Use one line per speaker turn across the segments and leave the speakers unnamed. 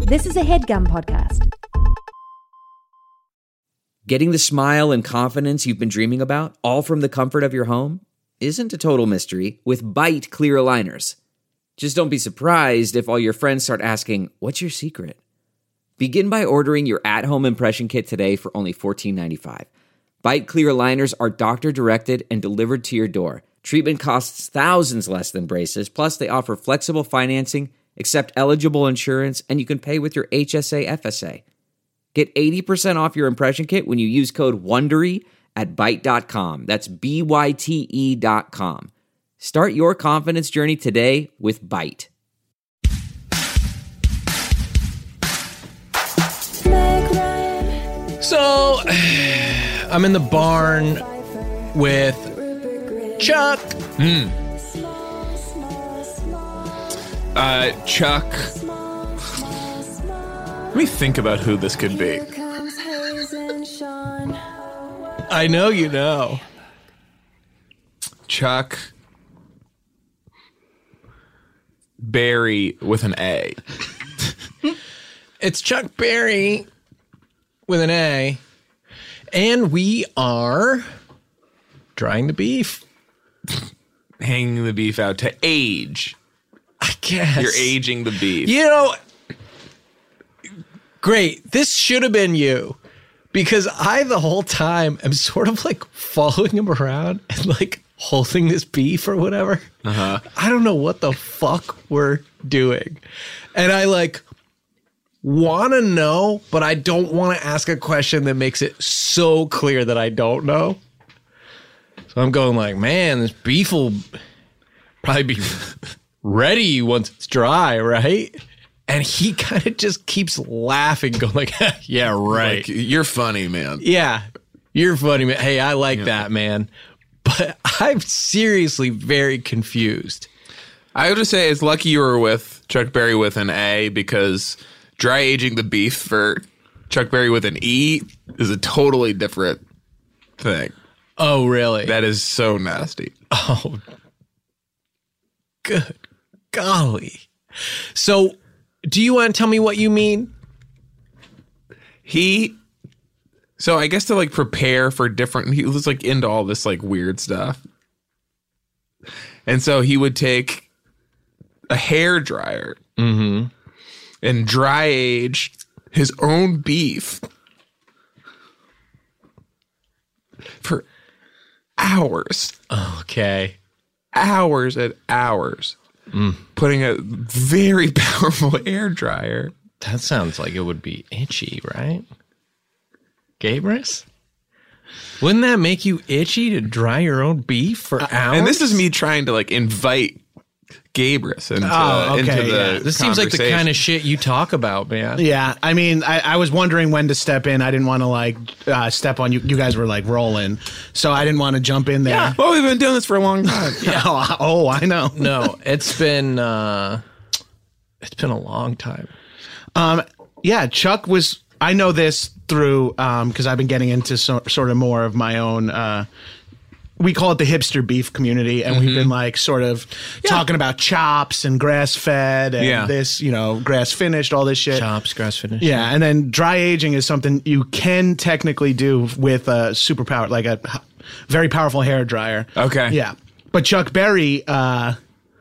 This is a HeadGum podcast.
Getting the smile and confidence you've been dreaming about, all from the comfort of your home, isn't a total mystery with Byte clear aligners. Just don't be surprised if all your friends start asking, "What's your secret?" Begin by ordering your at-home impression kit today for only $14.95. Byte clear aligners are doctor-directed and delivered to your door. Treatment costs thousands less than braces, plus they offer flexible financing, accept eligible insurance, and you can pay with your HSA FSA. Get 80% off your impression kit when you use code WONDERY at Byte.com. That's BYTE.com. Start your confidence journey today with Byte.
So, I'm in the barn with Chuck.
Chuck. Let me think about who this could be.
I know you know.
Chuck Berry with an A.
It's Chuck Berry with an A. And we are drying the beef.
Hanging the beef out to age.
I guess.
You're aging the beef.
You know, great. This should have been you. Because I, the whole time, am sort of like following him around and like holding this beef or whatever.
Uh-huh.
I don't know what the fuck we're doing. And I like want to know, but I don't want to ask a question that makes it so clear that I don't know. So I'm going like, man, this beef will probably be ready once it's dry, right? And he kind of just keeps laughing, going like, yeah, right.
Like, you're funny, man.
Yeah, you're funny, man. Hey, I like that, man. But I'm seriously very confused.
I would just say it's lucky you were with Chuck Berry with an A, because dry aging the beef for Chuck Berry with an E is a totally different thing.
Oh, really?
That is so nasty.
Oh, good golly. So, do you want to tell me what you mean?
So I guess to like prepare for different, he was like into all this like weird stuff. And so he would take a hair dryer and dry age his own beef for hours.
Okay.
Hours and hours. Putting a very powerful hair dryer.
That sounds like it would be itchy, right? Gabrus? Wouldn't that make you itchy to dry your own beef for hours?
And this is me trying to like invite Gabrus into the
This seems like the kind of shit you talk about, man.
Yeah, I mean, I was wondering when to step in. I didn't want to like step on you. You guys were like rolling, so I didn't want to jump in there.
Yeah, well, we've been doing this for a long time.
Oh, I know.
No, it's been a long time.
Yeah, Chuck was. I know this through because I've been getting into sort of more of my own. We call it the hipster beef community, and we've been like sort of talking about chops and grass fed and this, grass finished, all this shit.
Chops, grass finished.
Yeah, and then dry aging is something you can technically do with a superpower, like a very powerful hair dryer.
Okay.
Yeah, but Chuck Berry, that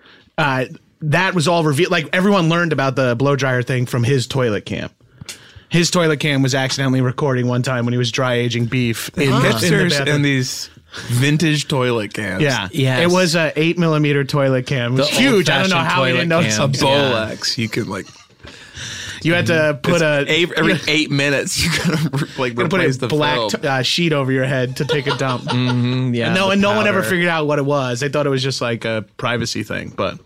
was all revealed. Like everyone learned about the blow dryer thing from his toilet cam. His toilet cam was accidentally recording one time when he was dry aging beef in the bathroom.
And these vintage toilet cans.
Yeah,
Yes.
It was a 8mm toilet cam. It was huge. I don't know how we didn't know
cam.
A Bolex. You could like.
You had to put
every 8 minutes. You gotta like
put
replace
a
the
black
film.
sheet over your head to take a dump.
Yeah.
And no one ever figured out what it was. They thought it was just like a privacy thing. But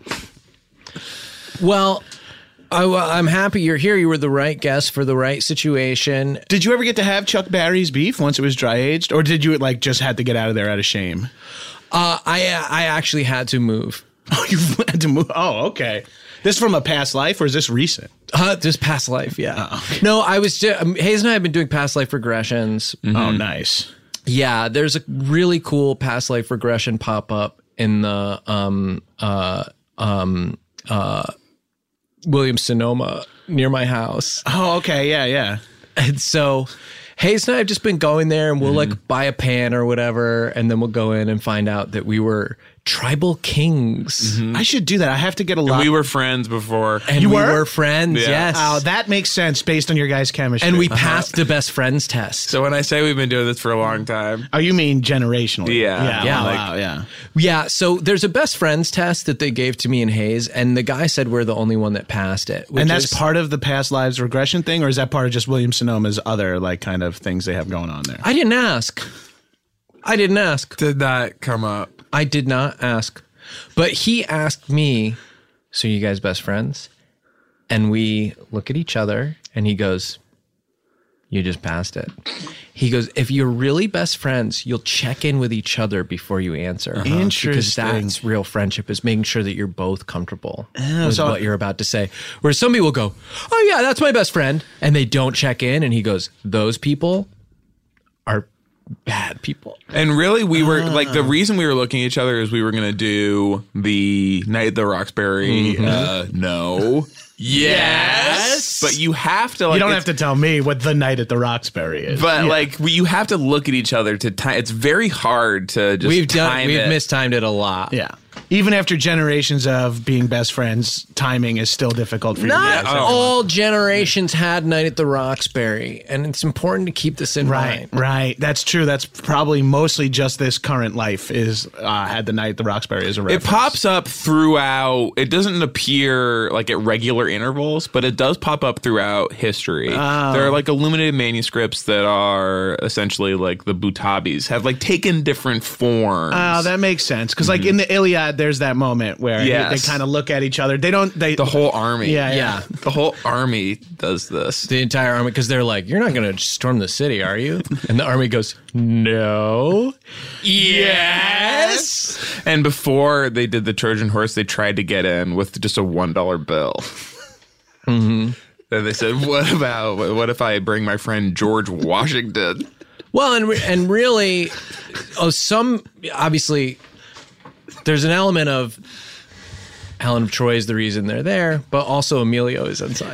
Well, I'm happy you're here. You were the right guest for the right situation.
did you ever get to have Chuck Berry's beef once it was dry aged, or did you like just had to get out of there out of shame?
I actually had to move.
Oh, you had to move. Oh, okay. This from a past life, or is this recent?
This past life, yeah. No, I was Hayes and I have been doing past life regressions.
Oh, nice.
Yeah, there's a really cool past life regression pop up in the Williams-Sonoma near my house.
Oh, okay. Yeah, yeah.
And so Hayes and I have just been going there, and we'll like buy a pan or whatever, and then we'll go in and find out that we were tribal kings.
I should do that. I have to get a lot.
We were friends before.
And
You
we
were?
were friends,
Yeah.
yes.
Oh, that makes sense based on your guys' chemistry.
And we passed the best friends test.
So when I say we've been doing this for a long time,
Oh, you mean generationally?
Yeah.
Yeah,
Wow, yeah.
Yeah, so there's a best friends test that they gave to me and Hayes, and the guy said we're the only one that passed it.
And that's
is-
part of the past lives regression thing, or is that part of just William Sonoma's other like kind of things they have going on there?
I didn't ask.
did not come up.
I did not ask. But he asked me, so you guys best friends? And we look at each other, and he goes, you just passed it. He goes, if you're really best friends, you'll check in with each other before you answer. Because
Interesting.
that's real friendship, is making sure that you're both comfortable with
so-
what you're about to say. Whereas some people go, oh yeah, that's my best friend. And they don't check in. And he goes, those people are bad people.
And really, we were like, the reason we were looking at each other is we were going to do the Night at the Roxbury. No. Yes. But you have to, like,
You don't have to tell me what the night at the Roxbury is.
But like, you have to look at each other to time. It's very hard to just
We've
time it.
mistimed it a lot.
yeah. Even after generations of being best friends, timing is still difficult for you
Not
guys.
all generations had Night at the Roxbury, and it's important to keep this in
Right,
mind.
right. That's true. That's probably mostly just this current life is had the night at the Roxbury as a reference.
It pops up throughout. It doesn't appear like at regular intervals, but it does pop up throughout history. There are like illuminated manuscripts that are essentially like the Butabis have like taken different forms.
Oh, that makes sense. Because like in the Iliad, there's that moment where
Yes.
they kind of look at each other. They don't. They
the whole army.
Yeah,
Yeah.
The whole army does this.
The entire army, because they're like, you're not going to storm the city, are you? And the army goes, no. Yes.
And before they did the Trojan horse, they tried to get in with just a $1 bill. And they said, what if I bring my friend George Washington?
Well, and really, obviously, there's an element of Helen of Troy is the reason they're there, but also Emilio is inside.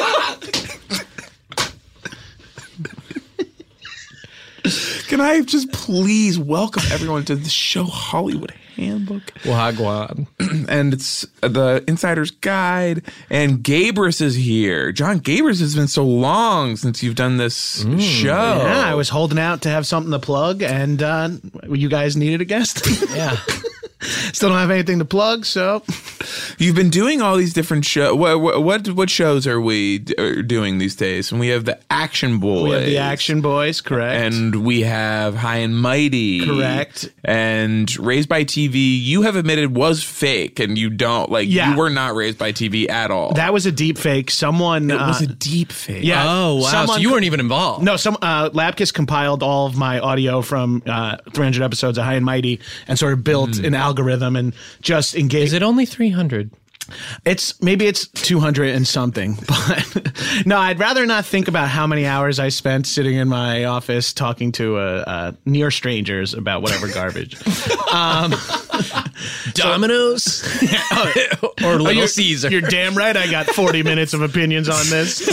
Can I just please welcome everyone to the show Hollywood Handbook?
Wagwan.
And it's the Insider's Guide. And Gabrus is here. John Gabrus, has been so long since you've done this show.
Yeah, I was holding out to have something to plug, and you guys needed a guest.
Yeah.
Still don't have anything to plug, so
You've been doing all these different shows. What shows are we doing these days? And we have the Action Boys.
we have the Action Boys, correct?
And we have High and Mighty.
Correct.
And Raised by TV, you have admitted was fake, and you don't,
Yeah.
you were not raised by TV at all.
that was a deep fake. Someone
it was a deep fake.
yeah.
Oh, wow. So
someone-
you weren't even involved.
No, Lapkus compiled all of my audio from 300 episodes of High and Mighty and sort of built an algorithm and just engaged.
Is it only 300?
It's 200 and something, but no, I'd rather not think about how many hours I spent sitting in my office talking to near strangers about whatever garbage.
Domino's? Or Little Caesar?
You're damn right. I got 40 minutes of opinions on this.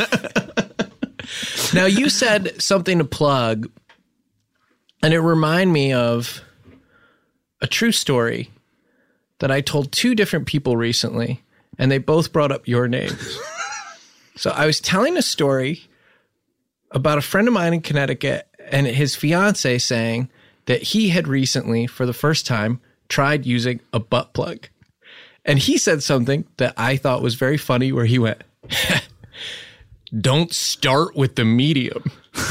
Now, you said something to plug, and it reminded me of a true story that I told two different people recently, and they both brought up your name. So I was telling a story about a friend of mine in Connecticut and his fiance saying that he had recently, for the first time, tried using a butt plug. And he said something that I thought was very funny, where he went, "Don't start with the medium."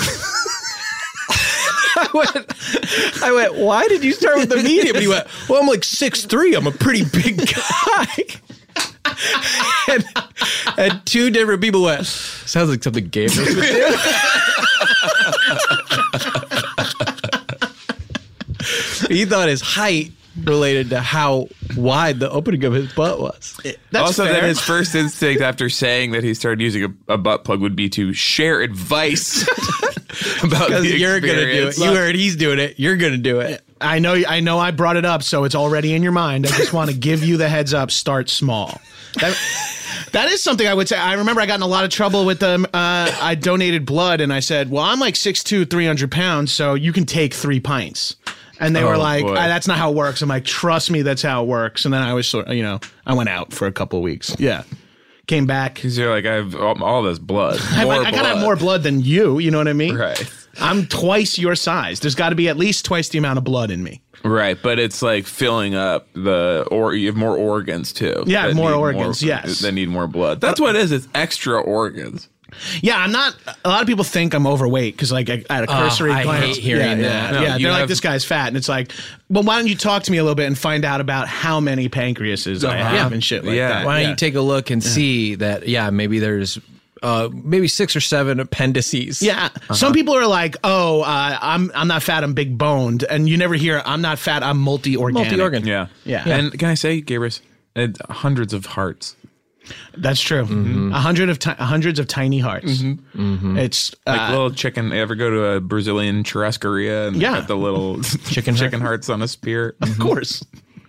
I went, why did you start with the medium? And he went, well, I'm like 6'3". I'm a pretty big guy. and two different people went, sounds like something Gabriel would do. He thought his height related to how wide the opening of his butt was.
That's
also,
fair.
that his first instinct after saying that he started using a butt plug would be to share advice about
Because
the
you're going to do it.
experience.
You heard he's doing it. You're going to do it.
I know I brought it up, so it's already in your mind. I just want to give you the heads up. Start small. That is something I would say. I remember I got in a lot of trouble with them. I donated blood and I said, well, I'm like 6'2", 300 pounds, so you can take 3 pints. And they were like, that's not how it works. I'm like, trust me, that's how it works. And then I was I went out for a couple of weeks. Yeah. Came back.
Because you're like, I have all this blood.
I gotta have more blood than you. You know what I mean?
Right.
I'm twice your size. There's got to be at least twice the amount of blood in me.
Right, but it's like filling up you have more organs too.
Yeah, more organs, yes.
They need more blood. That's what it is. It's extra organs.
Yeah, I'm not. A lot of people think I'm overweight because, like, at a cursory glance,
I hate hearing that.
No,
they're
you
like,
have-
this guy's fat, and it's like, well, why don't you talk to me a little bit and find out about how many pancreases I have and shit like that.
Why don't you take a look and see that? Yeah, maybe there's maybe 6 or 7 appendices.
Yeah, some people are like, "Oh, I'm not fat, I'm big boned," and you never hear, "I'm not fat, I'm multi-organic."
Multi-organ.
Yeah.
Yeah.
And can I say, Gabrus, hundreds of hearts.
That's true. Hundreds of tiny hearts. It's
Like little chicken. You ever go to a Brazilian churrascaria and
Yeah.
get the little chicken hearts on a spear?
of course.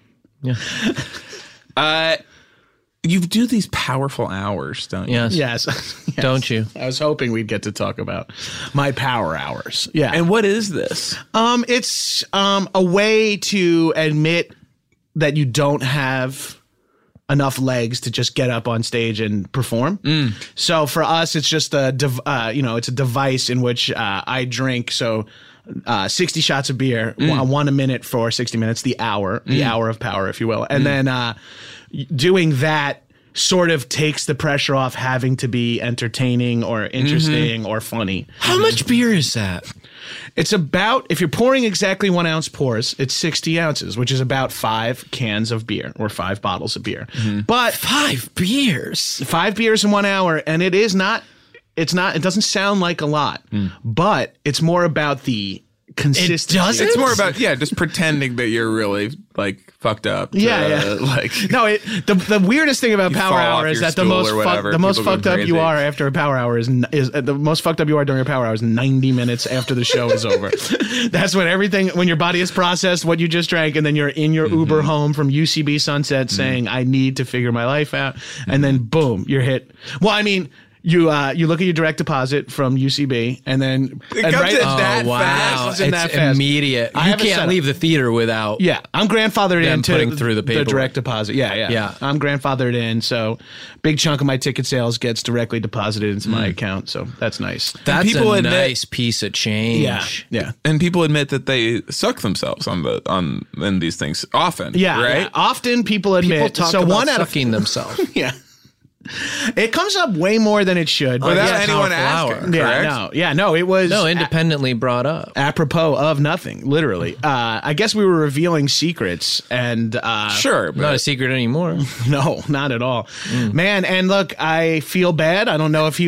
You do these powerful hours, don't you?
Yes.
Yes.
Don't you?
I was hoping we'd get to talk about my power hours. Yeah.
And what is this?
It's a way to admit that you don't have enough legs to just get up on stage and perform. So for us, it's just it's a device in which I drink. So 60 shots of beer, one a minute for 60 minutes, the hour of power, if you will. And then doing that sort of takes the pressure off having to be entertaining or interesting or funny.
How much beer is that?
It's about, if you're pouring exactly 1 ounce pours, it's 60 ounces, which is about 5 cans of beer or 5 bottles of beer. But
5 beers.
5 beers in 1 hour, and it doesn't sound like a lot, but it's more about the consistency.
doesn't?
It's more about just pretending that you're really like fucked up. Like
No, the weirdest thing about
You
power
fall off
hour is
your
that the
stool
most
or whatever,
the most
people go
fucked up you
crazy.
are after a power hour is the most fucked up you are during a power hour is 90 minutes after the show is over. That's when your body has processed what you just drank, and then you're in your Uber home from UCB Sunset saying, I need to figure my life out, and then boom, you're hit. Well, I mean, you look at your direct deposit from UCB, and then
It comes in that
Oh, wow.
fast.
It's in
It's
that fast.
immediate.
I
You
have a
can't
setup.
leave the theater without.
Yeah, I'm grandfathered
Them
into
putting through the paperwork.
direct deposit. Yeah. I'm grandfathered in, so big chunk of my ticket sales gets directly deposited into my account. So that's nice.
That's
people
a
admit-
nice piece of change.
Yeah.
And people admit that they suck themselves in these things often.
Yeah,
right.
yeah. Often people admit.
People talk
so
about
one out of
sucking themselves.
yeah, it comes up way more than it should. But
Without
yeah,
anyone
Powerful
asking.
hour.
Correct?
no, it was
Independently brought up.
apropos of nothing. Literally, I guess we were revealing secrets, and
Sure, but
Not a secret anymore.
no, not at all, man. And look, I feel bad. I don't know if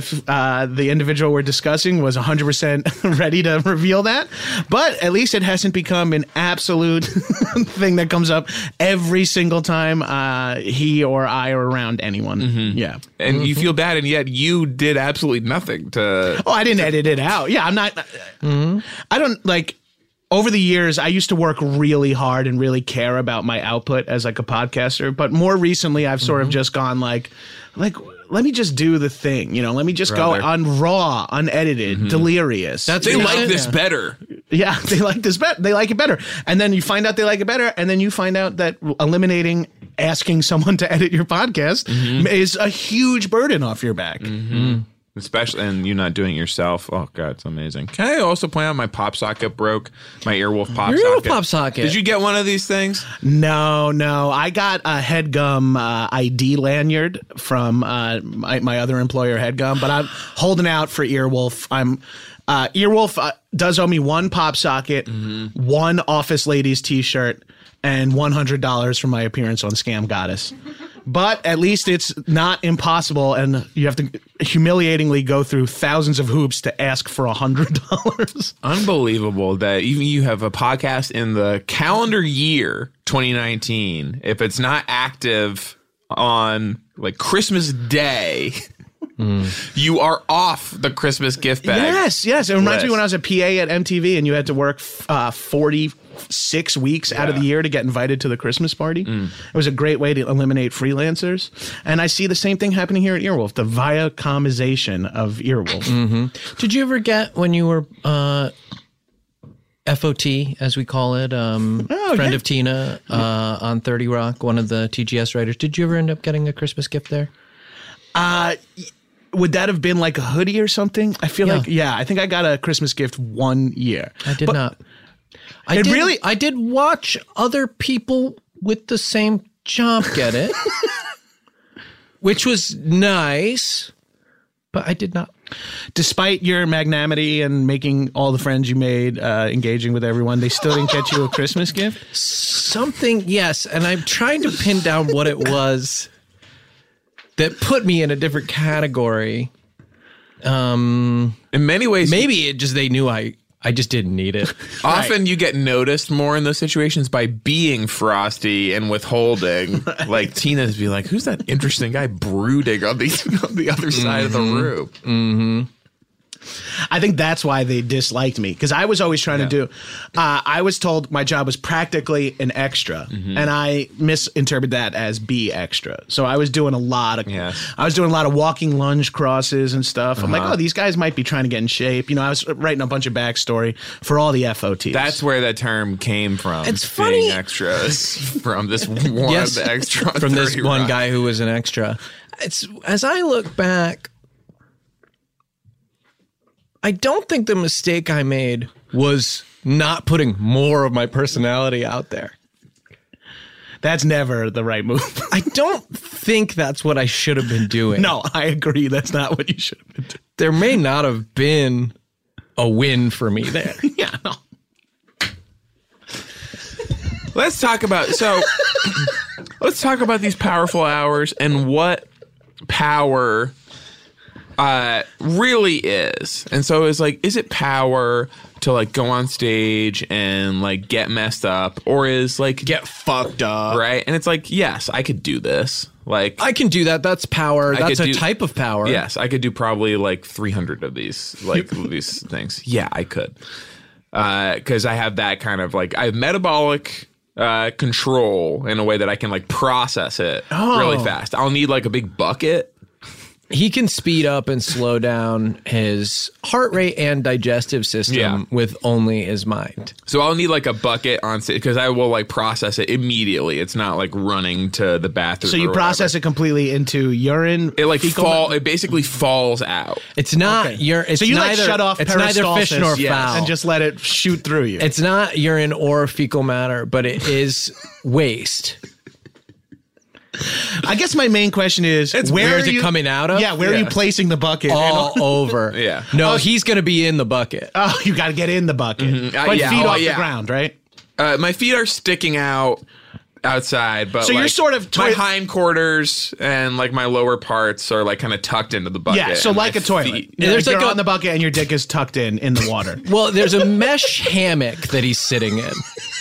the individual we're discussing was 100% ready to reveal that, but at least it hasn't become an absolute thing that comes up every single time he or I are around anyone. Yeah.
and you feel bad, and yet you did absolutely nothing to.
Oh, I didn't edit it out. Yeah, I'm not. I don't like. Over the years, I used to work really hard and really care about my output as like a podcaster. But more recently, I've sort of just gone like, let me just do the thing. Let me just go on raw, unedited, delirious.
That's
They
Yeah.
like this better.
Yeah, they like this better. They like it better. And then you find out they like it better. And then you find out that eliminating asking someone to edit your podcast is a huge burden off your back.
Especially, and you not doing it yourself. Oh God, it's amazing. Can I also point out my pop socket broke? My Earwolf pop
Your
socket.
Earwolf pop socket.
Did you get one of these things?
No. I got a HeadGum ID lanyard from my other employer, HeadGum, but I'm holding out for Earwolf. Earwolf does owe me one pop socket, one Office Ladies t-shirt, and $100 for my appearance on Scam Goddess. But at least it's not impossible, and you have to humiliatingly go through thousands of hoops to ask for $100.
Unbelievable that even you have a podcast in the calendar year 2019. If it's not active on like Christmas Day, you are off the Christmas gift bag.
Yes. It reminds me
list.
when I was a PA at MTV and you had to work 40 6 weeks out of the year to get invited to the Christmas party. It was a great way to eliminate freelancers. And I see the same thing happening here at Earwolf, the Viacomization of Earwolf.
Did you ever get, when you were FOT, as we call it, friend of Tina on 30 Rock, one of the TGS writers, did you ever end up getting a Christmas gift there?
Would that have been like a hoodie or something? I feel like, I think I got a Christmas gift one year.
I did not. I did watch other people with the same job get it, which was nice, but I did not.
Despite your magnanimity and making all the friends you made, engaging with everyone, they still didn't get you a Christmas gift?
Something, yes. And I'm trying to pin down what it was that put me in a different category.
In many ways,
maybe it just, they knew I just didn't need it.
Often you get noticed more in those situations by being frosty and withholding. Like Tina's be like, who's that interesting guy brooding on the other side of the room?
Mm-hmm.
I think that's why they disliked me, because I was always trying to do. I was told my job was practically an extra, and I misinterpreted that as be extra. So I was doing a lot of. I was doing a lot of walking lunge crosses and stuff. I'm like, oh, these guys might be trying to get in shape. You know, I was writing a bunch of backstory for all the FOTs.
That's where that term came from.
It's funny.
Being extras from this one extra
from this one guy who was an extra. It's, as I look back, I don't think the mistake I made was not putting more of my personality out there.
That's never the right move.
I don't think that's what I should have been doing.
No, I agree. That's not what you should have been doing.
There may not have been a win for me there.
Yeah, no.
Let's talk about these powerful hours and what power really is. And so it's like, is it power to like go on stage and like get messed up, or is like
get fucked up,
right? And it's like, yes, I could do this. Like
I can do that. That's power. That's a type of power.
Yes, I could do probably like 300 of these, like these things. Yeah, I could, because I have that kind of like, I have metabolic control in a way that I can like process it really fast. I'll need like a big bucket.
He can speed up and slow down his heart rate and digestive system with only his mind.
So I'll need like a bucket on stage because I will like process it immediately. It's not like running to the bathroom.
So you process it completely into urine.
It like it basically falls out.
It's not urine.
So you like shut off
it's neither fish nor fowl
and just let it shoot through you.
It's not urine or fecal matter, but it is waste.
I guess my main question is,
where is it coming out of?
Yeah, where are you placing the bucket?
All over.
Yeah.
No, he's going to be in the bucket.
Oh, you got to get in the bucket. But feet off the ground, right?
My feet are sticking out outside, but
so
like,
you're sort of
my hindquarters and like my lower parts are like kind of tucked into the bucket.
Yeah, so like a toilet. There's like you're on the bucket and your dick is tucked in the water.
Well, there's a mesh hammock that he's sitting in.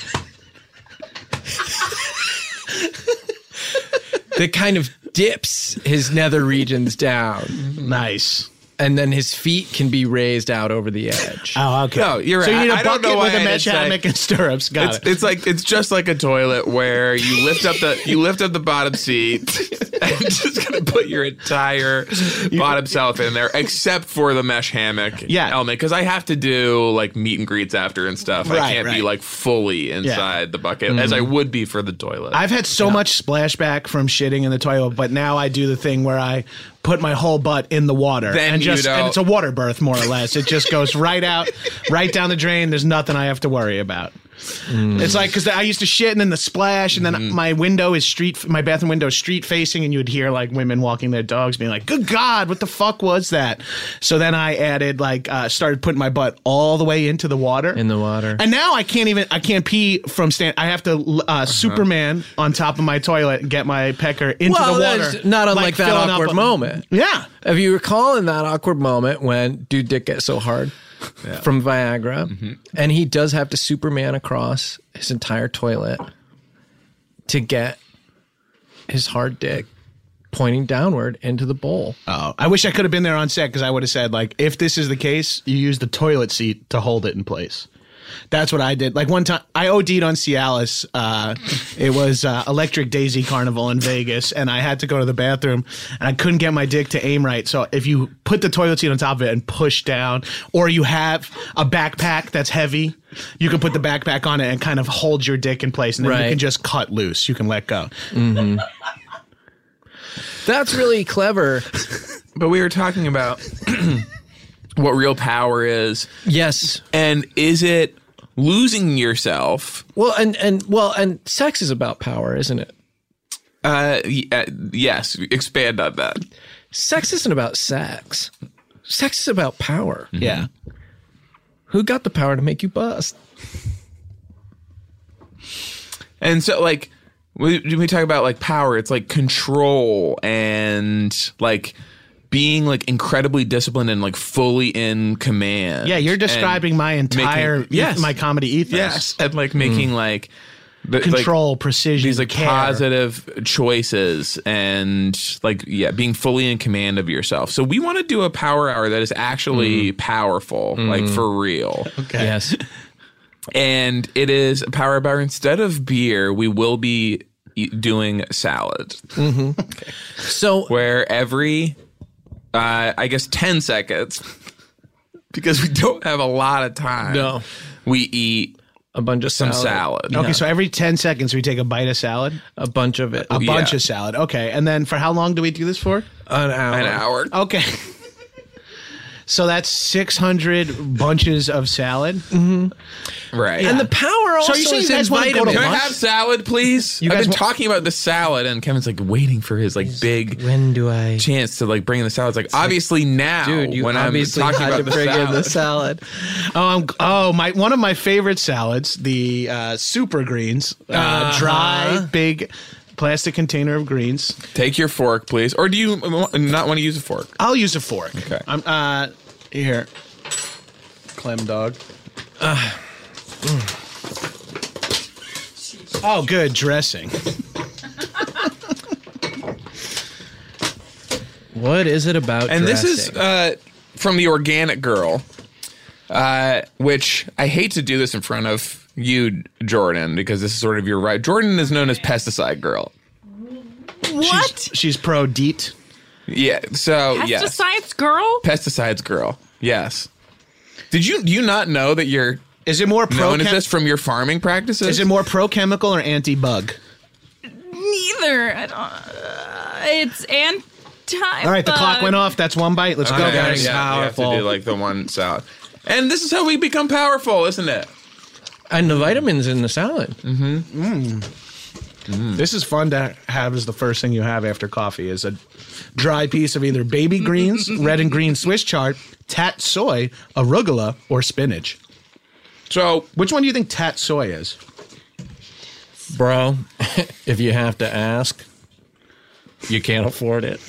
That kind of dips his nether regions down.
Nice.
And then his feet can be raised out over the edge.
Oh, okay.
No, you're right.
So you need a
I don't
bucket
know
with
why
a mesh hammock and stirrups. Got it.
It's like it's just like a toilet where you lift up the bottom seat and just gonna put your entire bottom self in there, except for the mesh hammock element, because I have to do like meet and greets after and stuff. I can't be like fully inside the bucket as I would be for the toilet.
I've had so much splashback from shitting in the toilet, but now I do the thing where I put my whole butt in the water and it's a water birth, more or less. It just goes right out, right down the drain. There's nothing I have to worry about. It's like, because I used to shit and then the splash, and then my bathroom window is street facing, and you would hear like women walking their dogs being like, good God, what the fuck was that? So then I added started putting my butt all the way into the water.
In the water.
And now I can't pee from I have to Superman on top of my toilet and get my pecker into the water.
That's not unlike that awkward moment.
Yeah.
If you recall in that awkward moment when dude dick gets so hard from Viagra, and he does have to Superman across his entire toilet to get his hard dick pointing downward into the bowl.
Oh, I wish I could have been there on set, because I would have said, like, if this is the case, you use the toilet seat to hold it in place. That's what I did. Like one time, I OD'd on Cialis. It was Electric Daisy Carnival in Vegas, and I had to go to the bathroom, and I couldn't get my dick to aim right. So if you put the toilet seat on top of it and push down, or you have a backpack that's heavy, you can put the backpack on it and kind of hold your dick in place, and then you can just cut loose. You can let go.
Mm-hmm. That's really clever.
But we were talking about what real power is.
Yes.
And is it losing yourself?
Well, and sex is about power, isn't it?
Yes. Expand on that.
Sex isn't about sex. Sex is about power.
Mm-hmm. Yeah.
Who got the power to make you bust?
And so, like, when we talk about, like, power, it's, like, control and, like, being, like, incredibly disciplined and, like, fully in command.
Yeah, you're describing my entire my comedy ethos.
Yes, and, like, making, like...
control,
like,
precision,
these, like,
care.
positive choices and, like, being fully in command of yourself. So we want to do a power hour that is actually powerful, like, for real.
Okay.
Yes.
And it is a power bar. Instead of beer, we will be doing salad.
Mm-hmm. Okay. So
where every, I guess, 10 seconds, because we don't have a lot of time, we eat
a bunch of
salad.
Okay, so every 10 seconds we take a bite of salad?
A bunch of it.
A bunch of salad. Okay, and then for how long do we do this for?
An hour.
An hour.
Okay. So that's 600 bunches of salad.
Mm-hmm.
Right.
And the power also
you say
is
you guys
in
wanna go to
vitamins.
Can I have salad, please? I've been
guys
talking about the salad, and Kevin's like waiting for his like big
When do I?
chance to like bring in the salad. It's like obviously now,
Dude, you
when I'm
obviously
talking
had
about
to
the
bring in the
salad.
salad.
One of my favorite salads, the Super Greens, dry, big plastic container of greens.
Take your fork, please. Or do you not want to use a fork?
I'll use a fork.
Okay.
Here, Clem dog. Oh, good dressing.
What is it about
And
dressing?
this is from the Organic Girl, which I hate to do this in front of you, Jordan, because this is sort of your right. Jordan is known as Pesticide Girl.
What?
She's pro DEET.
Yeah. So
Pesticides girl?
Pesticides Girl. Yes. Do you not know that you're
Is it more pro?
known as this from your farming practices?
Is it more pro chemical or anti bug?
Neither. I don't. It's anti.
All right, the clock went off. That's one bite. Let's go,
Okay,
guys.
yeah, we have to do like the one salad. And this is how we become powerful, isn't it?
And the vitamins in the salad.
This is fun to have as the first thing you have after coffee is a dry piece of either baby greens, red and green Swiss chard, tat soy, arugula, or spinach.
So,
Which one do you think tat soy is?
Bro, if you have to ask, you can't afford it.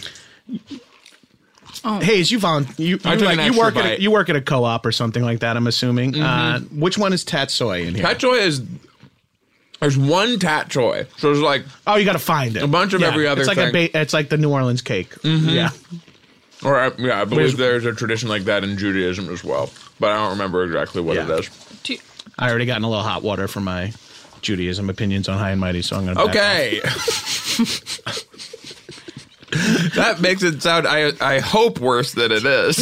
Hayes, you found you
I took an
you
extra
work
bite.
at you work at a co-op or something like that. I'm assuming. Which one is tat soy in here?
Tat Choy is there's one Tat Choy. So there's like
Oh, you got to find it.
A bunch of every other
It's like
thing.
it's like the New Orleans cake. Yeah.
or I believe there's a tradition like that in Judaism as well, but I don't remember exactly what it is.
I already gotten a little hot water for my Judaism opinions on High and Mighty, so I'm gonna back
Okay. That makes it sound I hope worse than it is.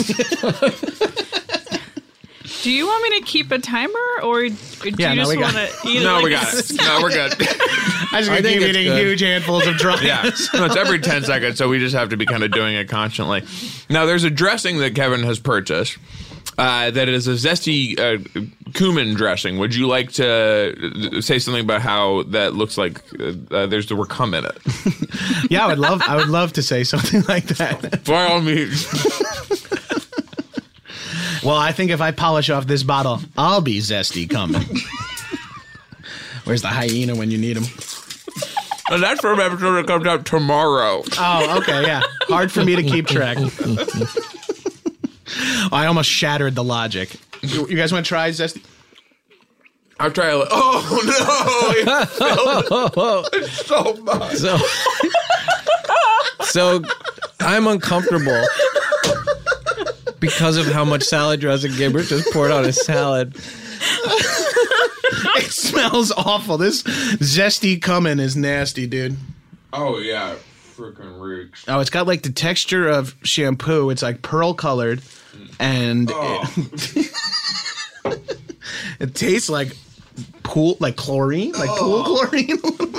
Do you want me to keep a timer, or do you
no,
just
we got
want to eat it?
No,
like
we got
a
it.
salad?
No, we're good.
I just gonna
think
keep
it's
eating
good.
huge handfuls of dry.
Yeah. No, it's every 10 seconds, so we just have to be kind of doing it constantly. Now, there's a dressing that Kevin has purchased that is a zesty cumin dressing. Would you like to say something about how that looks like there's the word cum in it?
Yeah, I would love to say something like that.
By all means.
Well, I think if I polish off this bottle, I'll be zesty coming. Where's the hyena when you need him?
And that's from an episode that comes out tomorrow.
Oh, okay, yeah. Hard for me to keep track. I almost shattered the logic. You guys want to try zesty?
I'll try a Oh, no! It's so much.
So I'm uncomfortable because of how much salad dressing Gabriel just poured on his salad.
It smells awful. This zesty cumin is nasty, dude.
Oh yeah, freaking reeks.
Oh, it's got like the texture of shampoo. It's like pearl colored, and it tastes like chlorine, like pool chlorine.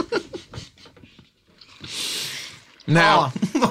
Now,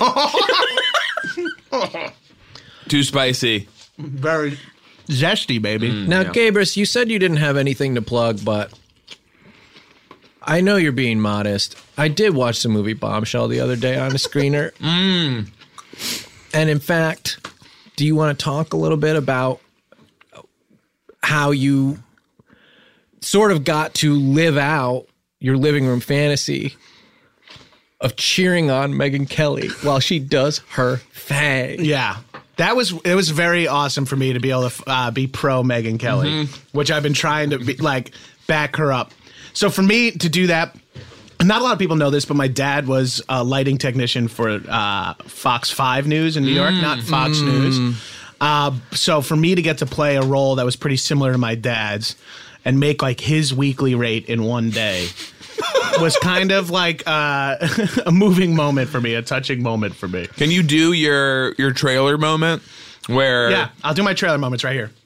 too spicy.
Very zesty, baby.
Now, Gabrus, you said you didn't have anything to plug, but I know you're being modest. I did watch the movie Bombshell the other day on a screener. And in fact, do you want to talk a little bit about how you sort of got to live out your living room fantasy of cheering on Megyn Kelly while she does her thing?
Yeah. It was very awesome for me to be able to be pro Megyn Kelly, which I've been trying to be, back her up. So for me to do that, not a lot of people know this, but my dad was a lighting technician for Fox 5 News in New York, not Fox News. So for me to get to play a role that was pretty similar to my dad's and make like his weekly rate in one day was kind of like a moving moment for me, a touching moment for me.
Can you do your trailer moment where?
Yeah, I'll do my trailer moments right here.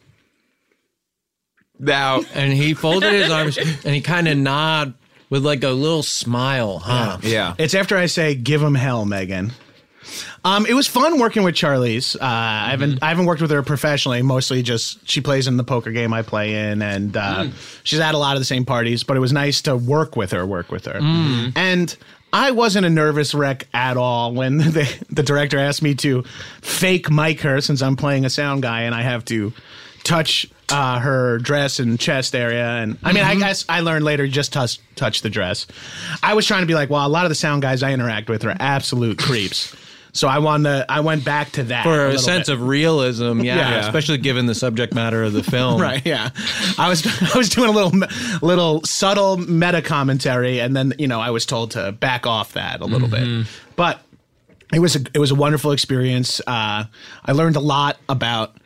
Now,
And he folded his arms and he kind of nod with like a little smile, huh?
yeah.
It's after I say, "Give him hell, Megan." It was fun working with Charlize. I haven't worked with her professionally. Mostly just she plays in the poker game I play in, and she's at a lot of the same parties. But it was nice to work with her. And I wasn't a nervous wreck at all when the director asked me to fake mic her since I'm playing a sound guy and I have to touch her dress and chest area. And I mean, I guess I learned later just touch the dress. I was trying to be like, well, a lot of the sound guys I interact with are absolute creeps. So I went back to that
For a sense of realism,
Yeah.
especially given the subject matter of the film.
right. Yeah, I was doing a little subtle meta commentary, and then I was told to back off that a little bit. But it was a wonderful experience. I learned a lot about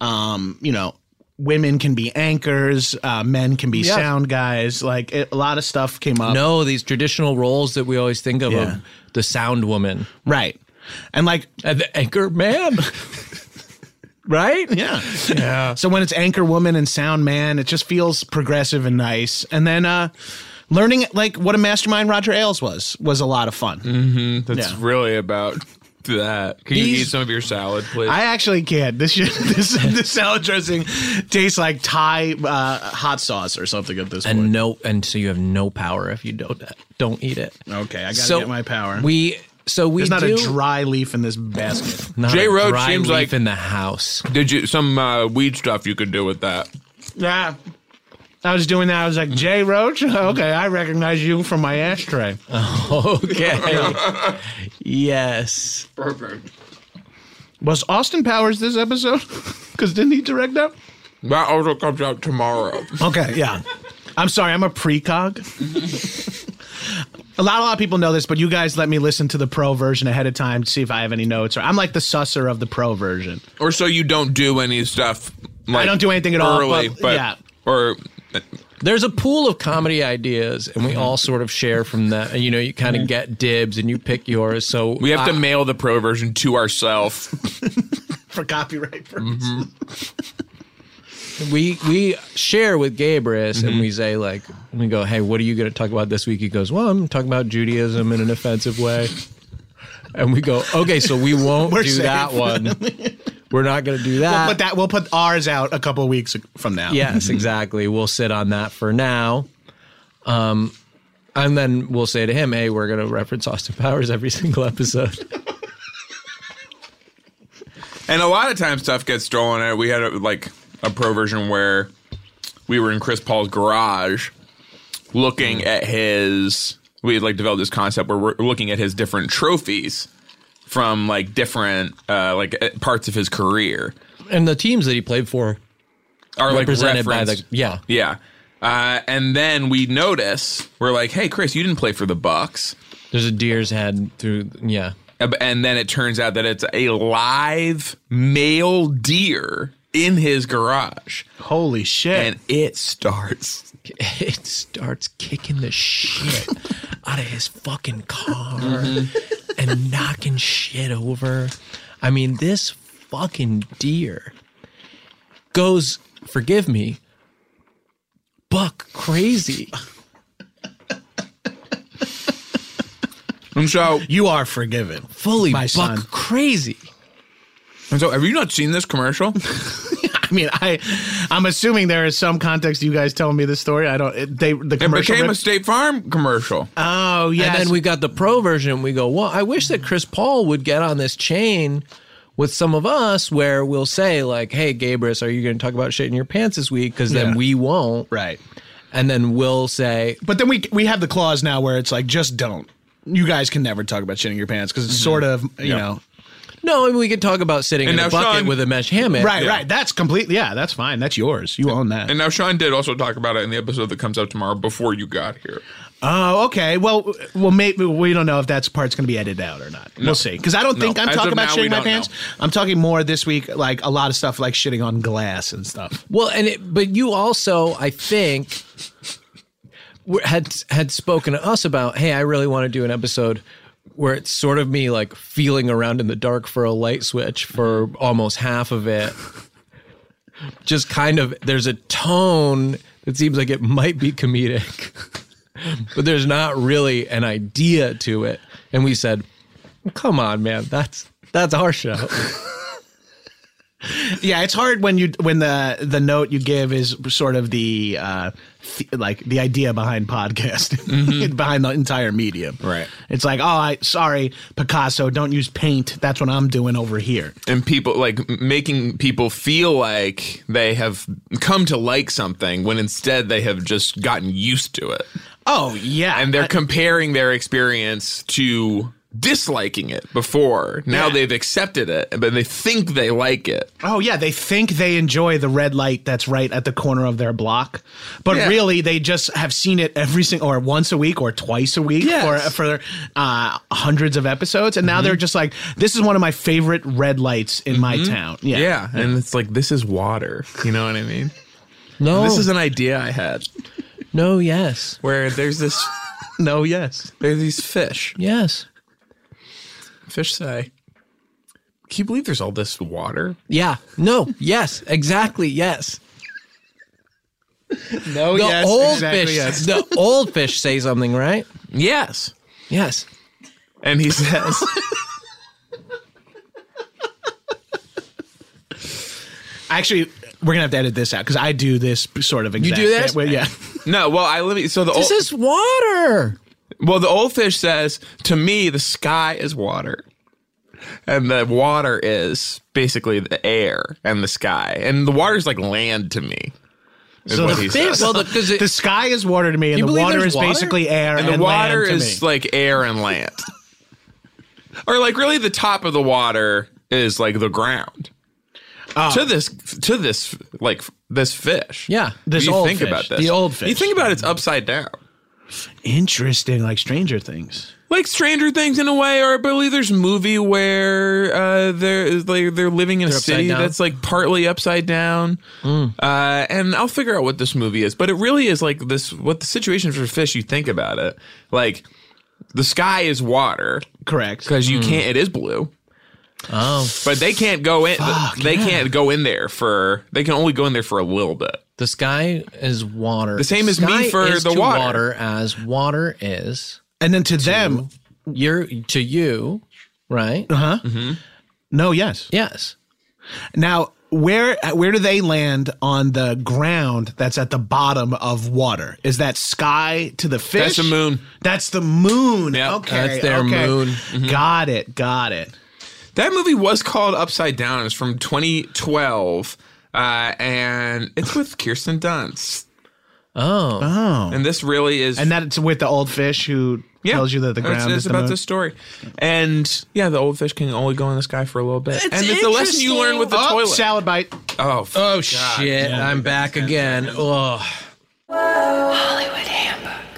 women can be anchors, men can be sound guys. Like a lot of stuff came up.
No, these traditional roles that we always think of the sound woman.
Right. And
And the anchor man. Right?
Yeah. So when it's anchor woman and sound man, it just feels progressive and nice. And then learning what a mastermind Roger Ailes was a lot of fun.
That's really about that. Can you eat some of your salad, please?
I actually can't. This salad dressing tastes like Thai hot sauce or something at this point.
And so you have no power if you don't eat it.
Okay, I gotta get my power.
There's
not a dry leaf in this basket.
not
Jay
a
Roach
dry
seems
leaf
like-
in the house.
Did you some weed stuff you could do with that?
Yeah. I was doing that. I was like, Jay Roach? Okay, I recognize you from my ashtray.
Okay. Yes.
Perfect.
Was Austin Powers this episode? Because didn't he direct that?
That also comes out tomorrow.
Okay, yeah. I'm sorry, I'm a precog. A lot of people know this, but you guys let me listen to the pro version ahead of time to see if I have any notes. I'm like the susser of the pro version.
Or so you don't do any stuff.
I don't do anything at all,
early,
but yeah.
Or
There's a pool of comedy ideas, and we all sort of share from that. And, you kind of get dibs, and you pick yours. So
we have to mail the pro version to ourselves.
For copyright purposes.
We share with Gabrus, and we say, we go, hey, what are you going to talk about this week? He goes, well, I'm talking about Judaism in an offensive way. And we go, okay, so we won't do
safe.
that one. We're not going to do that.
We'll put ours out a couple of weeks from now.
Yes, exactly. We'll sit on that for now. And then we'll say to him, hey, we're going to reference Austin Powers every single episode.
And a lot of times stuff gets stolen. We had a pro version where we were in Chris Paul's garage looking at we had developed this concept where we're looking at his different trophies from different parts of his career.
And the teams that he played for
Are
represented by
referenced.
Yeah.
And then we notice, we're like, hey, Chris, you didn't play for the Bucks.
There's a deer's head through, And
And then it turns out that it's a live male deer in his garage.
Holy shit.
And it starts
kicking the shit out of his fucking car and knocking shit over. I mean, this fucking deer goes, forgive me, buck crazy.
And so,
you are forgiven.
Fully
my
buck
son.
crazy.
have you not seen this commercial?
I mean, I'm assuming there is some context to you guys telling me this story. The
It
commercial
became a State Farm commercial.
Oh, yes.
And then we got the pro version. We go, well, I wish that Chris Paul would get on this chain with some of us where we'll say like, hey, Gabrus, are you going to talk about shit in your pants this week? Because then we won't.
Right.
And then we'll say.
But then we have the clause now where it's like, just don't. You guys can never talk about shitting your pants because it's sort of, you know.
No, I mean, we could talk about sitting
And
in a
now
bucket
Sean-
with a mesh hammock.
Right. That's completely, that's fine. That's yours. You own that.
And now Sean did also talk about it in the episode that comes out tomorrow before you got here.
Oh, okay. Well, maybe we don't know if that part's going to be edited out or not. We'll see. Because I don't think I'm
As
talking
of
about
now, we
shitting my
don't
pants.
know.
I'm talking more this week, like a lot of stuff like shitting on glass and stuff.
Well, but you also, I think, had spoken to us about, hey, I really want to do an episode where it's sort of me like feeling around in the dark for a light switch for almost half of it. Just kind of, there's a tone that seems like it might be comedic, but there's not really an idea to it. And we said, come on, man, that's our show.
Yeah, it's hard when the note you give is sort of the the idea behind podcasting, behind the entire medium.
Right.
It's like, sorry, Picasso, don't use paint. That's what I'm doing over here.
And people like making people feel like they have come to like something when instead they have just gotten used to it.
Oh, yeah.
And they're comparing their experience to disliking it before. Now
Yeah.
they've accepted it, but they think they like it.
Oh, yeah, they think they enjoy the red light that's right at the corner of their block. But
Yeah.
really, they just have seen it or once a week or twice a week
Yes.
for hundreds of episodes. And now they're just like, this is one of my favorite red lights in my town.
Yeah. And it's like, this is water. You know what I mean?
No,
This is an idea I had
no, yes,
where there's these fish.
yes.
Fish say, can you believe there's all this water?
Yeah, no, yes, exactly, yes.
No,
The old fish, the old fish say something, right?
Yes.
Yes.
And he says,
Actually, we're gonna have to edit this out because I do this sort of exact.
do this?
Well, yeah.
no, well, I live, so the
This
old,
is water.
well, the old fish says, to me, the sky is water. And the water is basically the air and the sky. And the water is like land to me. Is
So
what
the
he
fish-
says.
Well, because
The sky is water to me, and
You
the
believe
water
there's
is
water?
basically air,
And the water
land to
is
me.
like air and land. Or like really the top of the water is like the ground. To this like this fish.
yeah,
This
you
old
think
fish,
about this.
the old fish.
You think about it's upside down.
Interesting, like Stranger Things.
Like Stranger Things in a way, or I believe there's a movie where they're living in a
They're upside
city
down?
that's like partly upside down. And I'll figure out what this movie is, but it really is like this. What the situation for fish? You think about it, like the sky is water
Correct.
because you can't. It is blue.
Oh,
But they can't go in. They can't go in there for. They can only go in there for a little bit.
the sky is water.
The same as me
Sky
for
is
the
to
water.
as water is
And then to them,
to you, right?
no, yes.
Yes.
Now, where do they land on the ground that's at the bottom of water? Is that sky to the fish?
That's the moon.
That's the moon.
Yeah.
Okay.
That's their
okay.
moon.
Got it.
That movie was called Upside Down. It's from 2012, and it's with Kirsten Dunst.
Oh,
Oh.
And this really is,
And that's with the old fish who tells you that the ground
it's
is the
about
moon.
this story. And yeah, the old fish can only go in the sky for a little bit. And it's a lesson you learn with the
Oh,
toilet.
salad bite.
Oh
oh shit! I'm back again. Oh,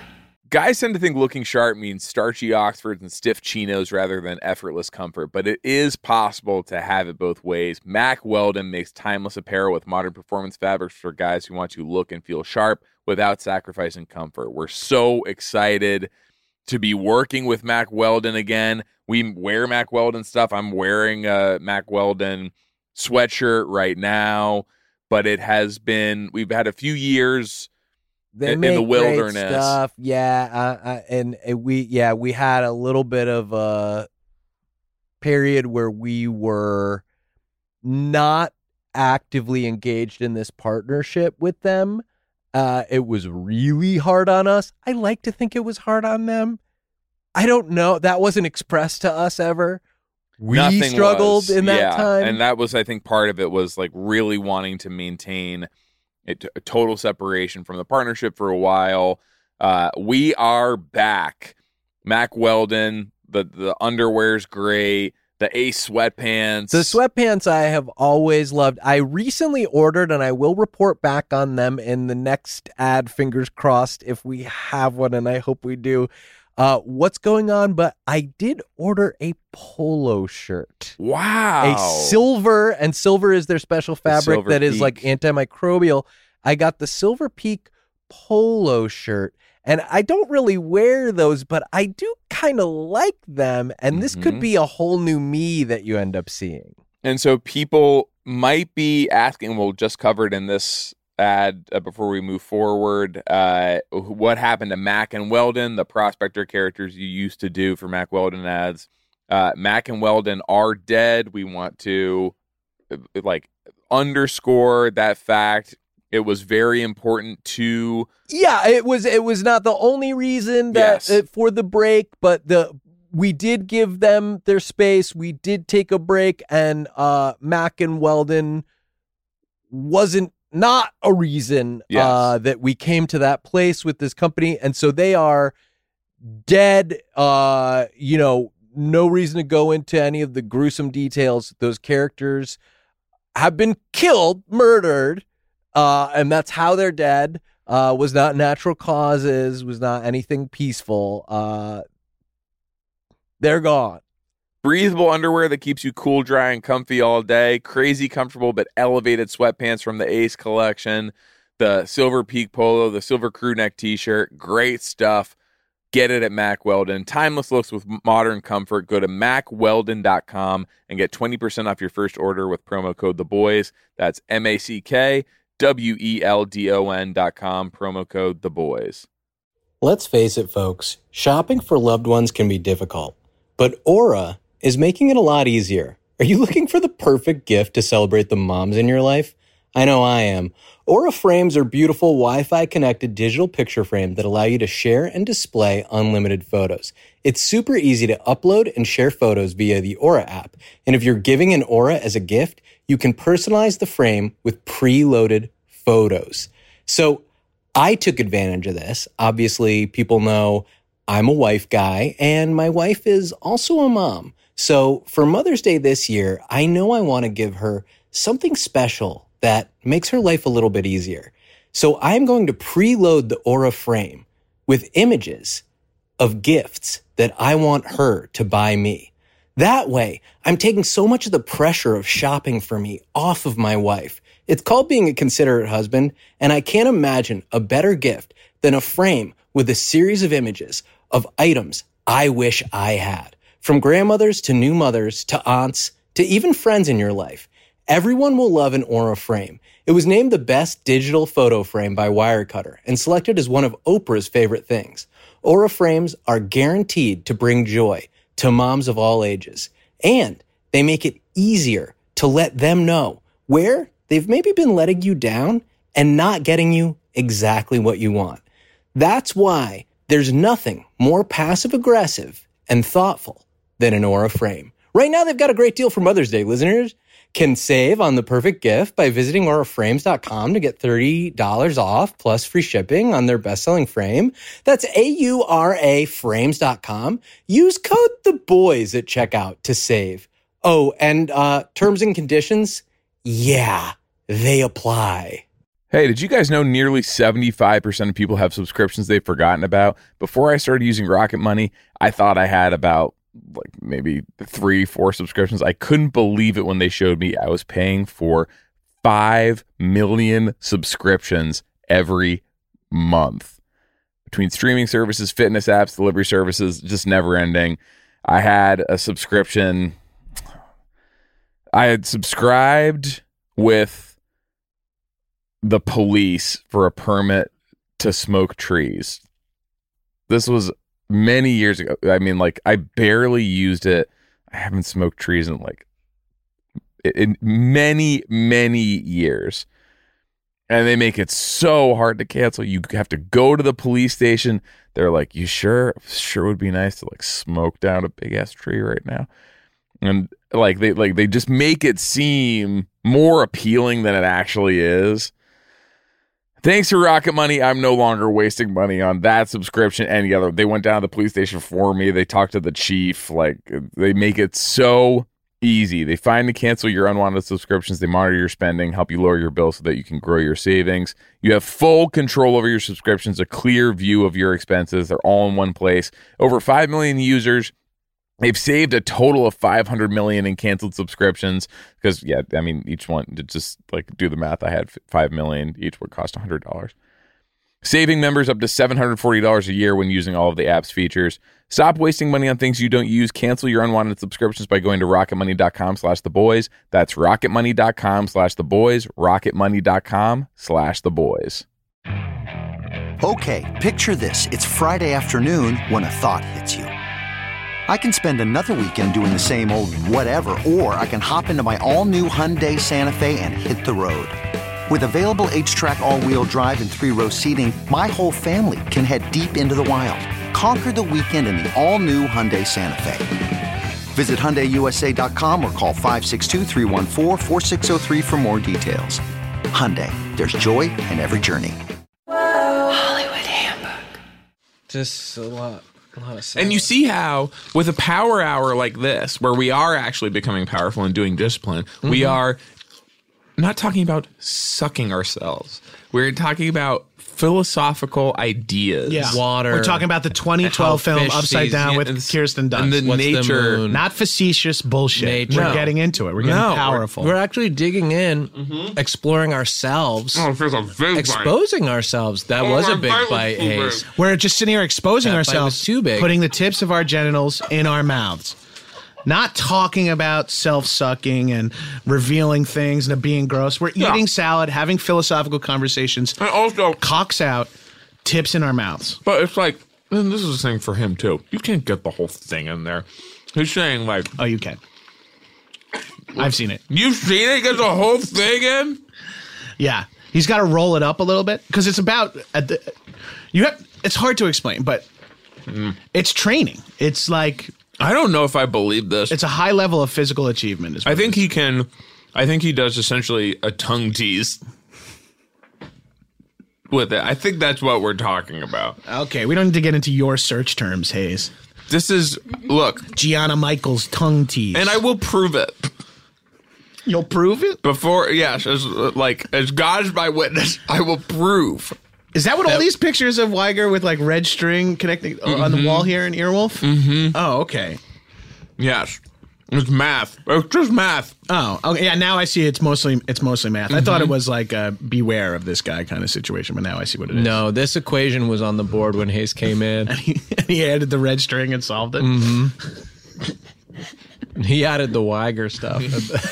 Guys tend to think looking sharp means starchy Oxfords and stiff chinos rather than effortless comfort, but it is possible to have it both ways. Mack Weldon makes timeless apparel with modern performance fabrics for guys who want to look and feel sharp without sacrificing comfort. We're so excited to be working with Mack Weldon again. We wear Mack Weldon stuff. I'm wearing a Mack Weldon sweatshirt right now, but we've had a few years in the wilderness.
Great stuff. Yeah. And we had a little bit of a period where we were not actively engaged in this partnership with them. It was really hard on us. I like to think it was hard on them. I don't know. That wasn't expressed to us ever. We struggled in that time.
And that was, I think, part of it was like really wanting to maintain a total separation from the partnership for a while. We are back. Mack Weldon, the underwear's great. The Ace sweatpants.
The sweatpants I have always loved. I recently ordered, and I will report back on them in the next ad, fingers crossed, if we have one, and I hope we do. What's going on? But I did order a polo shirt.
Wow.
A silver, and silver is their special fabric that is like antimicrobial. I got the Silver Peak polo shirt. And I don't really wear those, but I do kind of like them. And this could be a whole new me that you end up seeing.
And so people might be asking, we'll just cover it in this ad before we move forward, what happened to Mack and Weldon, the prospector characters you used to do for Mack Weldon ads. Mack and Weldon are dead. We want to underscore that fact. It was very important to...
Yeah, it was not the only reason that for the break, but we did give them their space. We did take a break, and Mack and Weldon wasn't not a reason that we came to that place with this company. And so they are dead. No reason to go into any of the gruesome details. Those characters have been killed, murdered. And that's how they're dead. Was not natural causes, was not anything peaceful. They're gone.
Breathable underwear that keeps you cool, dry, and comfy all day. Crazy comfortable but elevated sweatpants from the Ace collection. The Silver Peak polo, the Silver Crew Neck t-shirt. Great stuff. Get it at Mack Weldon. Timeless looks with modern comfort. Go to MackWeldon.com and get 20% off your first order with promo code THEBOYS. That's MackWeldon.com, promo code THEBOYS.
Let's face it, folks. Shopping for loved ones can be difficult. But Aura is making it a lot easier. Are you looking for the perfect gift to celebrate the moms in your life? I know I am. Aura frames are beautiful Wi-Fi connected digital picture frames that allow you to share and display unlimited photos. It's super easy to upload and share photos via the Aura app. And if you're giving an Aura as a gift, you can personalize the frame with preloaded photos. So I took advantage of this. Obviously, people know I'm a wife guy, and my wife is also a mom. So for Mother's Day this year, I know I want to give her something special that makes her life a little bit easier. So I'm going to preload the Aura frame with images of gifts that I want her to buy me. That way, I'm taking so much of the pressure of shopping for me off of my wife. It's called being a considerate husband, and I can't imagine a better gift than a frame with a series of images of items I wish I had. From grandmothers to new mothers to aunts to even friends in your life. Everyone will love an Aura frame. It was named the best digital photo frame by Wirecutter and selected as one of Oprah's favorite things. Aura frames are guaranteed to bring joy to moms of all ages. And they make it easier to let them know where they've maybe been letting you down and not getting you exactly what you want. That's why there's nothing more passive-aggressive and thoughtful than an Aura frame. Right now, they've got a great deal for Mother's Day. Listeners can save on the perfect gift by visiting auraframes.com to get $30 off plus free shipping on their best-selling frame. That's AURAFrames.com. Use code THEBOYS at checkout to save. Oh, and terms and conditions, yeah, they apply.
Hey, did you guys know nearly 75% of people have subscriptions they've forgotten about? Before I started using Rocket Money, I thought I had about like maybe 3-4 subscriptions. I couldn't believe it when they showed me I was paying for 5 million subscriptions every month. Between streaming services, fitness apps, delivery services, just never ending. I had a subscription. I had subscribed with the police for a permit to smoke trees. This was many years ago. I mean, like, I barely used it. I haven't smoked trees in many, many years. And they make it so hard to cancel. You have to go to the police station. They're like, you sure would be nice to like smoke down a big ass tree right now. And they just make it seem more appealing than it actually is. Thanks to Rocket Money, I'm no longer wasting money on that subscription. And the other, they went down to the police station for me. They talked to the chief. Like, they make it so easy. They find and cancel your unwanted subscriptions. They monitor your spending, help you lower your bill so that you can grow your savings. You have full control over your subscriptions, a clear view of your expenses. They're all in one place. Over 5 million users. They've saved a total of $500 million in canceled subscriptions because, yeah, I mean, each one, to just like do the math, I had 5 million. Each would cost $100. Saving members up to $740 a year when using all of the app's features. Stop wasting money on things you don't use. Cancel your unwanted subscriptions by going to rocketmoney.com/theboys. That's rocketmoney.com/theboys. rocketmoney.com/theboys.
Okay, picture this. It's Friday afternoon when a thought hits you. I can spend another weekend doing the same old whatever, or I can hop into my all-new Hyundai Santa Fe and hit the road. With available H-Track all-wheel drive and 3-row seating, my whole family can head deep into the wild. Conquer the weekend in the all-new Hyundai Santa Fe. Visit HyundaiUSA.com or call 562-314-4603 for more details. Hyundai, there's joy in every journey.
Hollywood Handbook.
Just a lot of stuff.
And you see how with a power hour like this, where we are actually becoming powerful and doing discipline, we are not talking about sucking ourselves. We're talking about philosophical ideas.
Yeah.
Water.
We're talking about the 2012 film
fish
Upside
sees-
Down
yeah,
with
and
Kirsten Dunst.
and the
What's the
nature.
moon?
Not facetious bullshit.
Nature.
We're
No.
getting into it. We're getting
No,
powerful.
We're actually digging in, exploring ourselves,
there's a big
exposing ourselves. That was a big bite, Hayes.
We're just sitting here exposing
That bite
ourselves,
was too big.
putting the tips of our genitals in our mouths. Not talking about self-sucking and revealing things and being gross. We're eating salad, having philosophical conversations.
And also,
Cocks out, tips in our mouths.
but it's like, and this is a thing for him too. You can't get the whole thing in there. He's saying like,
Oh, you can. I've seen it.
you've seen it, get the whole thing in.
Yeah, he's got to roll it up a little bit because it's about it's hard to explain, but it's training. It's like
I don't know if I believe this.
it's a high level of physical achievement. Is what
I think
it is.
he can. I think he does essentially a tongue tease with it. I think that's what we're talking about.
Okay, we don't need to get into your search terms, Hayes.
This is look,
Gianna Michaels tongue tease,
and I will prove it
you'll prove it.
before. Yes, as God is my witness, I will prove.
Is that what all these pictures of Weiger with like red string connecting on the wall here in Earwolf? Mm-hmm. Oh, okay.
Yes, it's math. It's just math.
Oh, okay. Yeah, now I see it's mostly math. I thought it was like a beware of this guy kind of situation, but now I see what it is.
No, this equation was on the board when Hayes came in.
He added the red string and solved it.
He added the Weiger stuff.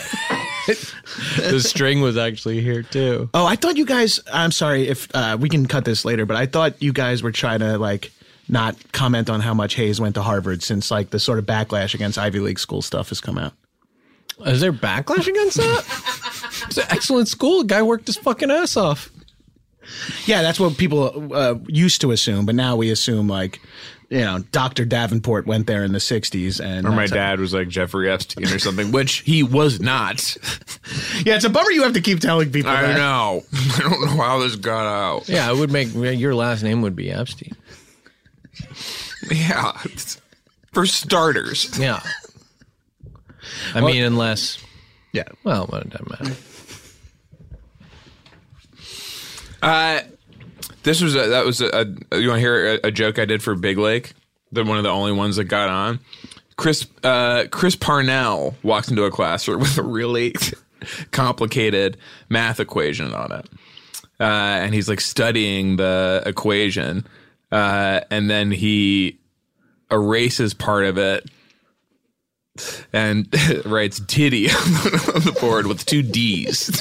The string was actually here too.
Oh, I thought you guys. I'm sorry if we can cut this later, but I thought you guys were trying to like not comment on how much Hayes went to Harvard since like the sort of backlash against Ivy League school stuff has come out.
Is there backlash against that? It's an excellent school. Guy worked his fucking ass off.
Yeah, that's what people used to assume, but now we assume like, you know, Dr. Davenport went there in the 60s. And
Or my
that's
dad was like Jeffrey Epstein or something, which he was not.
Yeah, it's a bummer you have to keep telling people
I
that.
know. I don't know how this got out.
Yeah, it would make your last name would be Epstein.
Yeah. For starters.
Yeah. I mean, unless,
Yeah.
well, it doesn't matter.
This was you want to hear a joke I did for Big Lake? They're one of the only ones that got on. Chris Parnell walks into a classroom with a really complicated math equation on it. And he's like studying the equation. And then he erases part of it and writes titty on the board with 2 D's.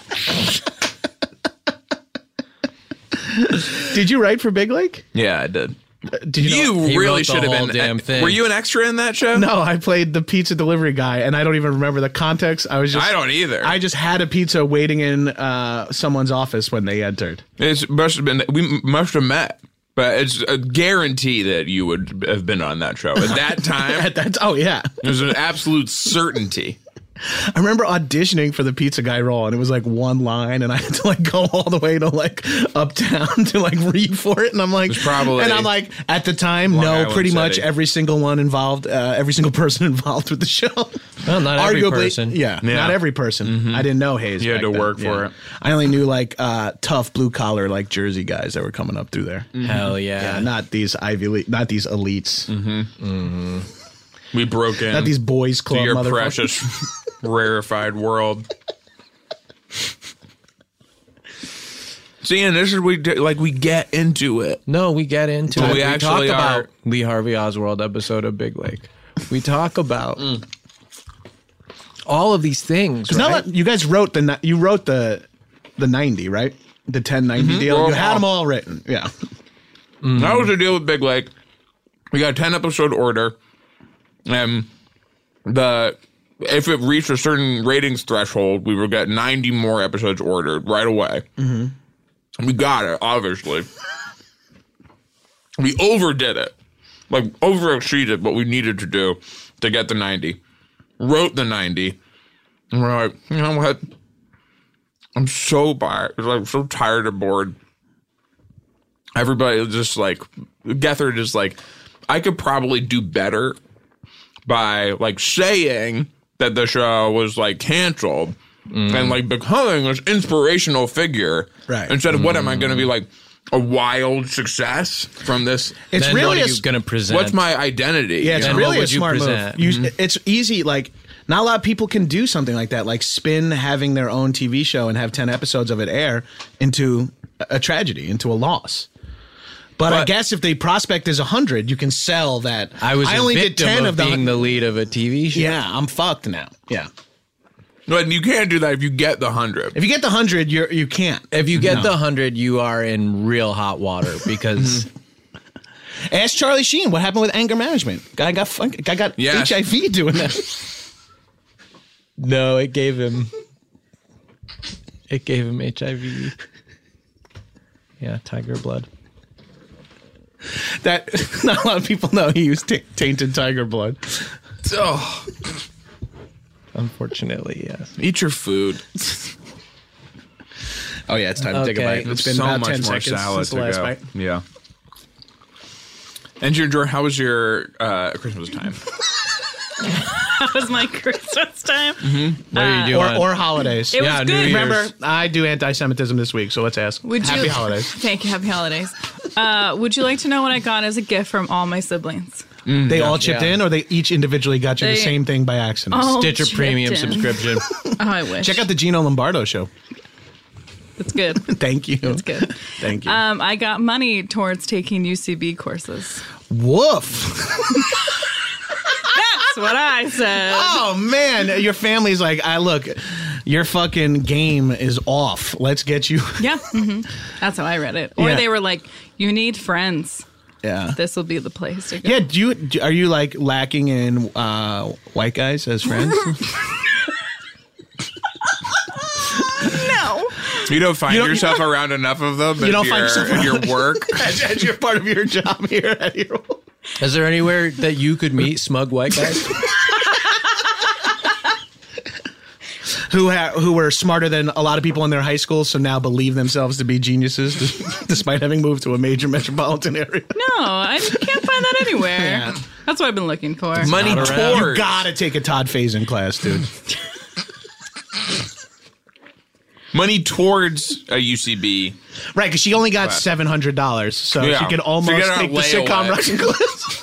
Did you write for Big Lake?
Yeah, I did.
Did you know?
You really should have been.
Damn thing.
Were you an extra in that show?
No, I played the pizza delivery guy, and I don't even remember the context. I don't
either.
I just had a pizza waiting in someone's office when they entered.
We must have met, but it's a guarantee that you would have been on that show at that time.
Oh yeah,
there's an absolute certainty.
I remember auditioning for the pizza guy role, and it was like one line, and I had to like go all the way to like uptown to like read for it, and I'm like, at the time, pretty much every single one involved, every single person involved with the show.
Well, not every person.
Yeah, not every person.
Mm-hmm.
I didn't know Hayes.
You had to work for it.
I only knew like tough blue collar like Jersey guys that were coming up through there.
Mm-hmm. Hell yeah,
not these Ivy League, not these elites.
Mm-hmm. Mm-hmm. We broke in.
Not these boys club.
To your precious, rarefied world. See, and this is we get into it.
No, we get into it.
We actually
talk
are.
About Lee Harvey Oswald episode of Big Lake. We talk about all of these things. Right?
You guys wrote the 90, right? The 1090 deal. You had them all written. Yeah.
Mm-hmm. That was the deal with Big Lake. We got a 10 episode order. And if it reached a certain ratings threshold, we would get 90 more episodes ordered right away. Mm-hmm. We got it, obviously. We overdid it. Like, overexceeded what we needed to do to get the 90. Wrote the 90. And we're like, you know what? I'm so tired and bored. Everybody just like, Gethard is like, I could probably do better by like saying that the show was like canceled and like becoming this inspirational figure,
right?
Instead of what am I going to be like a wild success from this?
It's
then
really
what are you going to present?
What's my identity?
Yeah, it's really a smart move. It's easy. Like not a lot of people can do something like that. Like spin having their own TV show and have 10 episodes of it air into a tragedy, into a loss. But I guess if the prospect is 100, you can sell that.
I only
did 10 of
being the lead of a TV show.
Yeah, I'm fucked now. Yeah.
But you can't do that if you get the 100.
If you get the 100, you can't.
If you get the 100, you are in real hot water because.
Ask Charlie Sheen what happened with anger management. Guy got HIV doing that.
No, it gave him HIV. Yeah, tiger blood.
That not a lot of people know he used tainted tiger blood.
Oh.
Unfortunately, yes.
Eat your food.
Oh yeah, it's time to take a bite. It's been
so
about
much
10
more
seconds
salad
since the last
to go.
bite.
Yeah. Engineer Jordan, how was your Christmas time?
That was my Christmas time.
What are you doing?
Or holidays.
It was
Yeah,
good.
New Year's.
Remember, I do anti-Semitism this week, so let's ask. Happy holidays.
Thank you. Happy holidays. Would you like to know what I got as a gift from all my siblings?
They all chipped in, or they each individually got you the same thing by accident?
all
Stitcher
chipped
Premium
in.
subscription.
Oh, I wish.
Check out the Gino Lombardo show.
It's good.
Thank you.
It's good.
Thank you.
I got money towards taking UCB courses.
Woof.
That's what I said.
Oh man, your family's like, look, your fucking game is off. Let's get you.
Yeah. That's how I read it. Or
Yeah.
they were like, you need friends.
Yeah.
This will be the place to go.
Yeah. Are you like lacking in white guys as friends?
No.
You don't find yourself around enough of them
You don't find yourself
in your work?
as you're part of your job here at Hero.
Is there anywhere that you could meet smug white guys?
Who were smarter than a lot of people in their high school, so now believe themselves to be geniuses despite having moved to a major metropolitan area.
No, I can't find that anywhere.
Yeah.
That's what I've been looking for.
Money
You
towards.
gotta take a Todd Faison class, dude.
money towards a UCB.
Right, because she only got $700, so
Yeah.
she could almost
She got
take the
a
sitcom
layaway.
Russian class.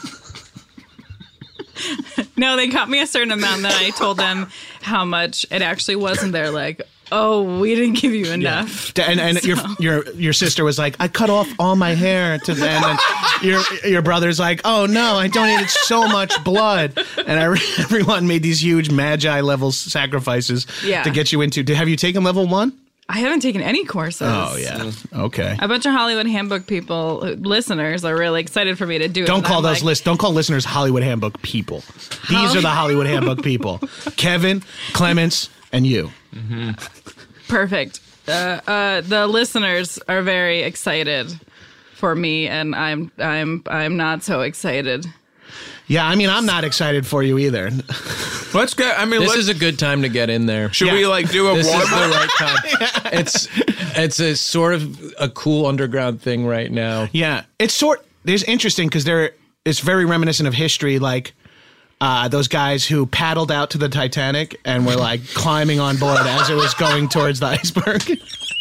No, they got me a certain amount. Then I told them how much it actually was, and they're like, "Oh, we didn't give you enough."
And your sister was like, I cut off all my hair to the end. And your brother's like, oh no, I donated so much blood. And everyone made these huge magi level sacrifices
Yeah.
to get you into. Have you taken level 1?
I haven't taken any courses.
Oh yeah. Okay.
A bunch of Hollywood Handbook people, listeners, are really excited for me to do it.
Don't
and
call
I'm
those
like,
don't call listeners Hollywood Handbook people. These are the Hollywood Handbook people. Kevin, Clements, and you.
Perfect. The listeners are very excited for me, and I'm not so excited.
Yeah, I mean, I'm not excited for you either.
Let's get. I mean,
This is a good time to get in there.
should we like do a
This is
warm
the
up?
right time. It's a sort of a cool underground thing right now.
Yeah, it's interesting because it's very reminiscent of history, like those guys who paddled out to the Titanic and were like climbing on board as it was going towards the iceberg.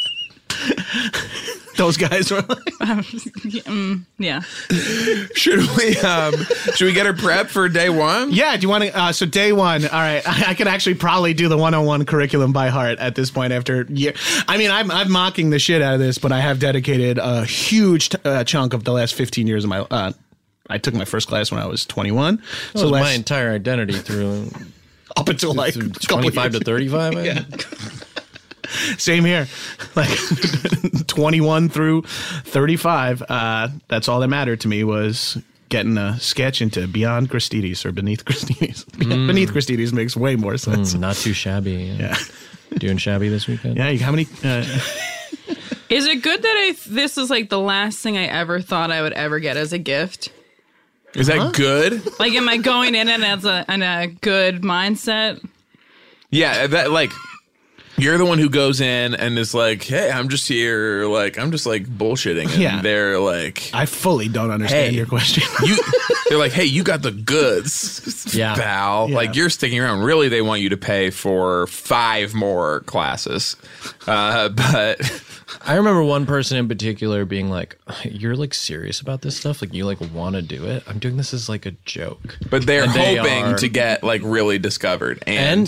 Those guys were like,
Yeah.
Should we get her prep for day one?
yeah. Do you want to? So day one. All right, I can actually probably do the 101 curriculum by heart at this point. After year, I mean, I'm mocking the shit out of this, but I have dedicated a huge chunk of the last 15 years of my. I took my first class when I was 21.
That was my entire identity through
up until like a couple
25 to
years.
35.
Yeah. Same here. Like 21 through 35. That's all that mattered to me was getting a sketch into Beyond Christides or Beneath Christides. Beneath Christides makes way more sense.
Not too shabby.
Yeah.
Doing shabby this weekend?
Yeah. How many?
Is it good that this is like the last thing I ever thought I would ever get as a gift?
Is that good?
Like, am I going in and in a good mindset?
Yeah, that like. You're the one who goes in and is like, hey, I'm just here, like, I'm just like bullshitting. And
Yeah.
they're like,
I fully don't understand
Hey.
your question.
they're like, hey, you got the goods,
Yeah.
pal.
Yeah.
Like, you're sticking around. Really, they want you to pay for 5 more classes. But
I remember one person in particular being like, you're like serious about this stuff? Like you like want to do it? I'm doing this as like a joke.
but they're
And they
hoping
are-
to get like really discovered.
And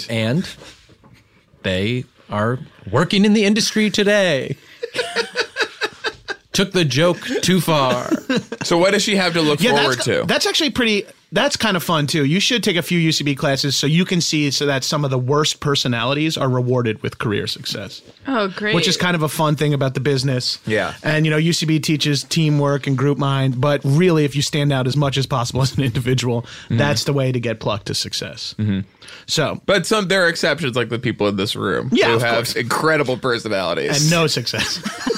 they are working in the industry today. Took the joke too far.
so what does she have to look forward to?
That's actually pretty. That's kind of fun too. You should take a few UCB classes so you can see so that some of the worst personalities are rewarded with career success.
Oh, great.
Which is kind of a fun thing about the business.
Yeah.
And, UCB teaches teamwork and group mind, but really, if you stand out as much as possible as an individual, that's the way to get plucked to success. Mm-hmm. So,
But there are exceptions, like the people in this room
Yeah,
who
of
have
course.
incredible personalities.
and no success.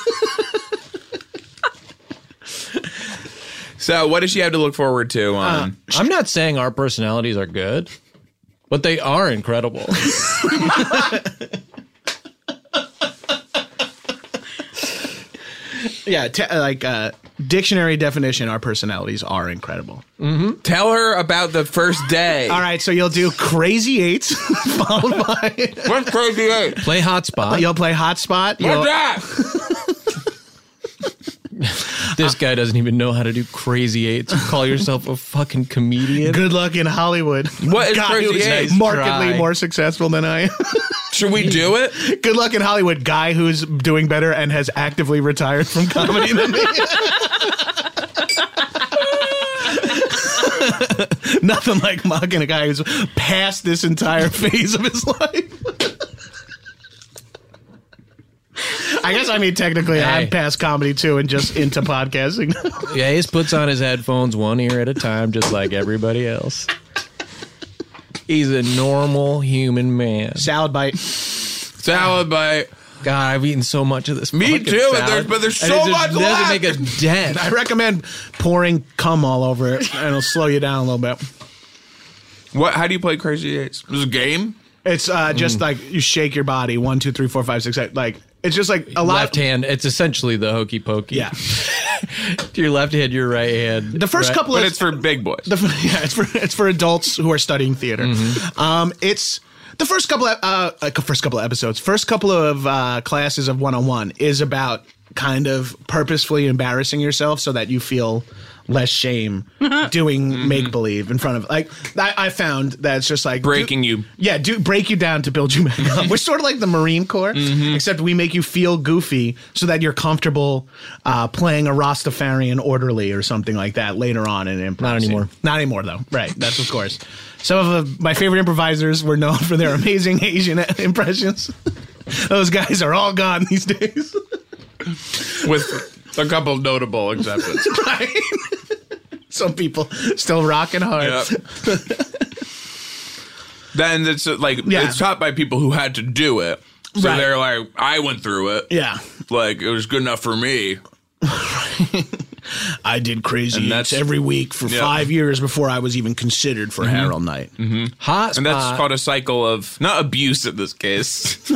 So what does she have to look forward to?
I'm not saying our personalities are good, but they are incredible.
Yeah, dictionary definition, our personalities are incredible.
Tell her about the first day.
All right, so you'll do Crazy Eights, followed by...
What's Crazy 8?
Play hotspot.
You'll play Hotspot.
What's that?
This guy doesn't even know how to do crazy eights. You call yourself a fucking comedian?
Good luck in Hollywood.
What is
Guy
Crazy
who's
Eights?
markedly
Try.
more successful than I am.
Should we do it?
Good luck in Hollywood. Guy who's doing better and has actively retired from comedy than me. Nothing like mocking a guy who's past this entire phase of his life. I guess technically I'm past comedy too and just into podcasting.
Yeah, he just puts on his headphones one ear at a time, just like everybody else. He's a normal human man.
Salad bite.
Salad bite.
God, I've eaten so much of this.
Me
fucking
too, and
salad.
there's
And
so
it just
much
doesn't
left.
make a dent.
I recommend pouring cum all over it and it'll slow you down a little bit.
What? How do you play Crazy Eights? Is it a game?
It's just like you shake your body 1, 2, 3, 4, 5, 6, 8. Like it's just like a lot.
Left hand. It's essentially the hokey pokey.
Yeah.
Your left hand, your right hand.
The first
right.
couple
But
of
it's for big boys.
it's for adults who are studying theater. It's The first couple of episodes, first couple of classes of 101 is about kind of purposefully embarrassing yourself so that you feel less shame doing make-believe in front of, like, I found that it's just like
breaking you.
Yeah, break you down to build you back up. We're sort of like the Marine Corps, except we make you feel goofy so that you're comfortable playing a Rastafarian orderly or something like that later on in improv.
Not anymore.
Not anymore, though. Right, that's of course. Some of my favorite improvisers were known for their amazing Asian impressions. Those guys are all gone these days.
With a couple notable exceptions.
Right? Some people still rocking hard.
Yep. Then it's like, it's taught by people who had to do it. So they're like, I went through it.
Yeah.
Like, it was good enough for me.
I did Crazy Eats every week for 5 years before I was even considered for Harold Night.
Hot spot.
And that's called a cycle of, not abuse in this case.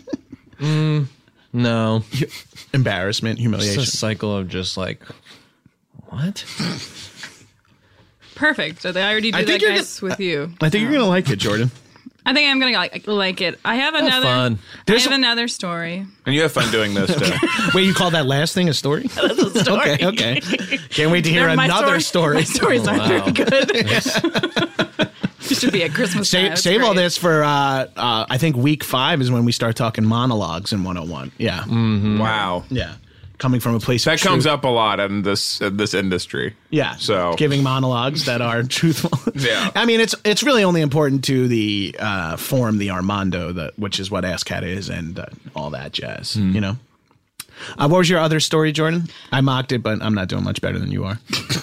No.
Embarrassment, humiliation.
It's a cycle of just like, what?
Perfect. So I already did that, guys, with you.
I think you're going to like it, Jordan.
I think I'm going to like it. I have another.
Fun.
I have another story.
And you have fun doing this, too.
Wait, you call that last thing a story?
That's a story.
Okay. Can't wait to hear another story.
My stories aren't very good. It should be at Christmas time.
Save all this for, I think week 5 is when we start talking monologues in 101. Yeah.
Wow.
Yeah. Coming from a place
that
of
comes
truth.
up a lot in this industry.
Yeah.
So
giving monologues that are truthful.
Yeah.
I mean, it's really only important to the form, the Armando, which is what ASCAT is, and all that jazz. You know. What was your other story, Jordan? I mocked it, but I'm not doing much better than you are.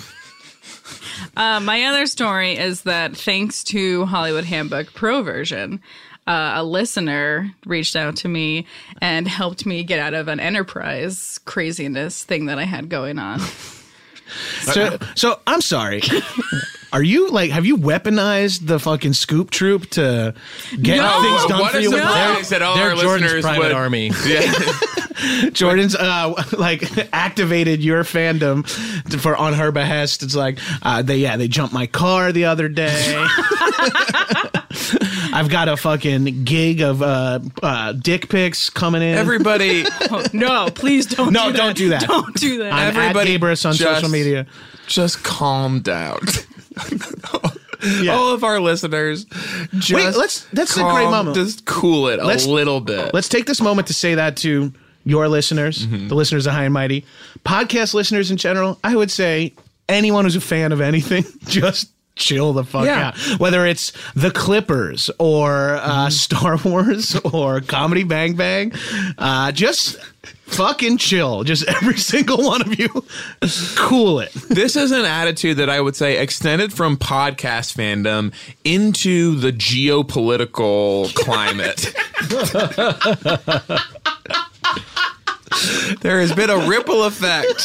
My other story is that thanks to Hollywood Handbook Pro version, a listener reached out to me and helped me get out of an enterprise craziness thing that I had going on.
So I'm sorry. Are you have you weaponized the fucking Scoop Troop to get things done for you?
That all our
Jordan's
listeners
private
would,
army.
Yeah.
Jordan's activated your fandom on her behest. It's like they jumped my car the other day. I've got a fucking gig of dick pics coming in.
Everybody,
No, please don't.
No, don't do that.
Don't do that.
I'm at Gabrus on social media.
Just calm down.
Yeah.
All of our listeners, just
that's a great moment.
Just cool it a little bit.
Let's take this moment to say that to your listeners, the listeners of High and Mighty, podcast listeners in general. I would say anyone who's a fan of anything, just chill the fuck out. Whether it's the Clippers or Star Wars or Comedy Bang Bang, just fucking chill. Just every single one of you, cool it.
This is an attitude that I would say extended from podcast fandom into the geopolitical climate. There has been a ripple effect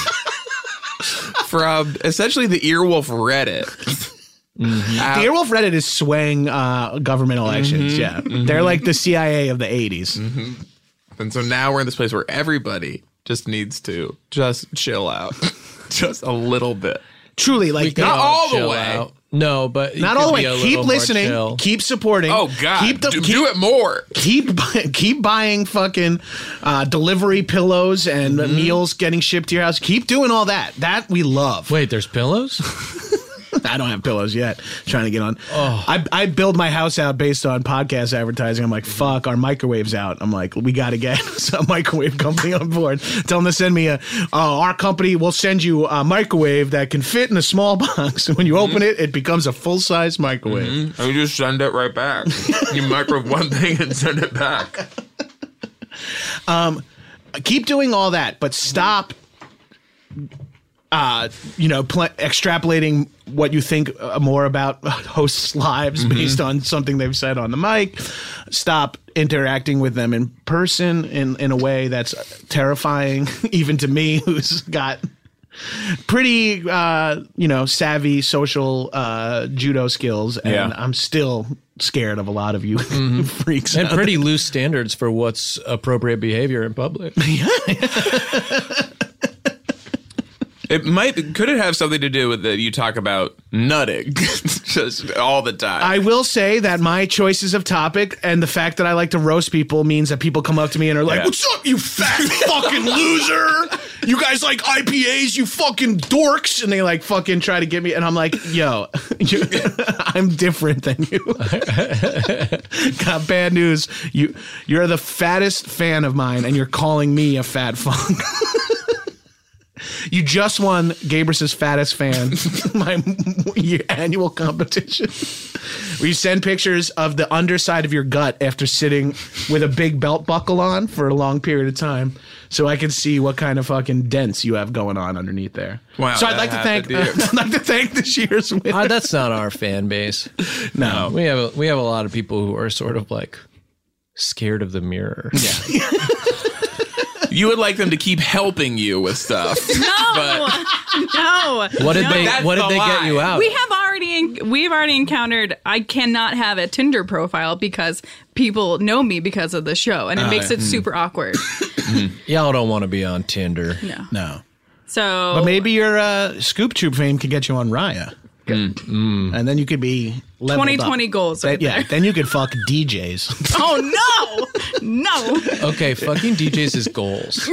from essentially the Earwolf Reddit.
The Earwolf Reddit is swaying government elections. Yeah, they're like the CIA of the 80s.
And so now we're in this place where everybody just needs to just chill out. Just a little bit.
Truly, like
Not all the way.
Out. No, but
not all the way. Keep listening. Keep supporting.
Oh God! Do it more.
Keep buying fucking delivery pillows and meals getting shipped to your house. Keep doing all that. That we love.
Wait, there's pillows?
I don't have pillows yet. Trying to get on. I build my house out based on podcast advertising. I'm like, fuck, our microwave's out. I'm like, we got to get a microwave company on board. Tell them to send me our company will send you a microwave that can fit in a small box. And when you open it, it becomes a full-size microwave.
And you just send it right back. You microwave one thing and send it back.
Keep doing all that, but stop extrapolating what you think more about hosts' lives based on something they've said on the mic. Stop interacting with them in person in a way that's terrifying, even to me, who's got pretty, savvy social judo skills. And I'm still scared of a lot of you freaks.
And pretty loose standards for what's appropriate behavior in public.
Could it have something to do with that you talk about nutting just all the time?
I will say that my choices of topic and the fact that I like to roast people means that people come up to me and are like, "What's up, you fat fucking loser? You guys like IPAs, you fucking dorks?" And they like fucking try to get me, and I'm like, "Yo, I'm different than you." Got bad news. You're the fattest fan of mine, and you're calling me a fat fuck. You just won Gabrus's fattest fan, my annual competition, where you send pictures of the underside of your gut after sitting with a big belt buckle on for a long period of time, so I can see what kind of fucking dents you have going on underneath there.
Wow!
So I'd like to thank this year's winner.
That's not our fan base.
No,
we have a lot of people who are sort of like scared of the mirror.
Yeah.
You would like them to keep helping you with stuff.
No.
What did they get you out?
We've already encountered. I cannot have a Tinder profile because people know me because of the show, and it makes it super awkward.
Y'all don't want to be on Tinder.
No.
So,
but maybe your Scoop Troop fame could get you on Raya. And then you could be leveled
2020
up.
goals. Right there.
Then you could fuck DJs.
Oh no!
Okay, fucking DJs is goals.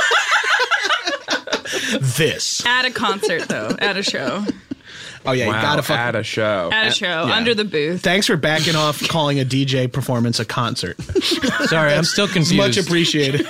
This
At a concert though, at a show.
Oh yeah,
Wow,
you gotta fuck
at a show.
At a show,
yeah.
under the booth.
Thanks for backing off calling a DJ performance a concert.
Sorry, I'm still confused.
Much appreciated.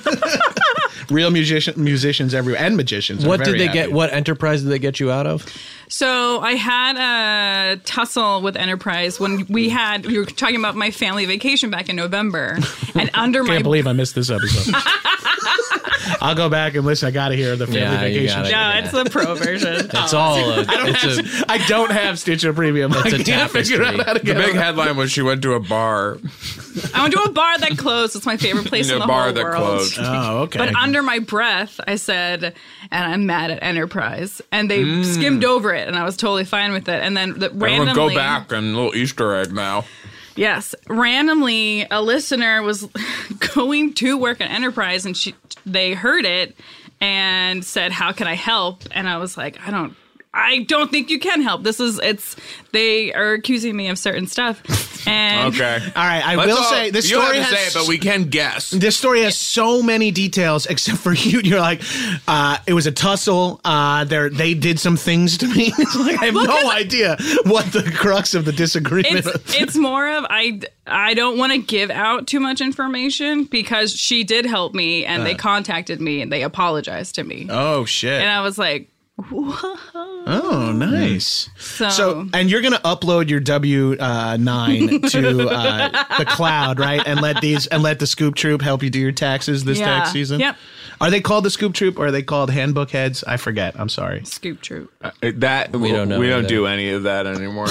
Real musicians everywhere and magicians.
What did they get? What enterprise did they get you out of?
So I had a tussle with Enterprise when we were talking about my family vacation back in November, and under
Can't believe I missed this episode. I'll go back and listen. I got to hear the family vacation.
Yeah, it's the pro version.
It's all.
I don't have Stitcher Premium.
It's
I
a
can't figure out how to
The
get
big
it.
headline was she went to a bar.
I went to a bar that closed. It's my favorite place in the
bar
whole
that
world.
closed.
Oh, okay.
But under my breath, I said, "And I'm mad at Enterprise," and they skimmed over it, and I was totally fine with it. And then randomly,
Go back and a little Easter egg now.
Yes, randomly, a listener was going to work at Enterprise, and they heard it and said, "How can I help?" And I was like, I don't think you can help. They are accusing me of certain stuff. And
Okay.
All right, I will say this
you
story
have to
has.
say it, but we can guess.
This story has so many details, except for you. You're like, it was a tussle. They did some things to me. It's like, I have no idea what the crux of the disagreement is.
It's more of I don't want to give out too much information because she did help me, and they contacted me and they apologized to me.
Oh shit!
And I was like, whoa.
Oh, nice.
So
and you're gonna upload your W-9 to the cloud, right? And let the Scoop Troop help you do your taxes this tax season.
Yep.
Are they called the Scoop Troop or are they called Handbook Heads? I forget. I'm sorry.
Scoop Troop.
We don't know. We don't do any of that anymore.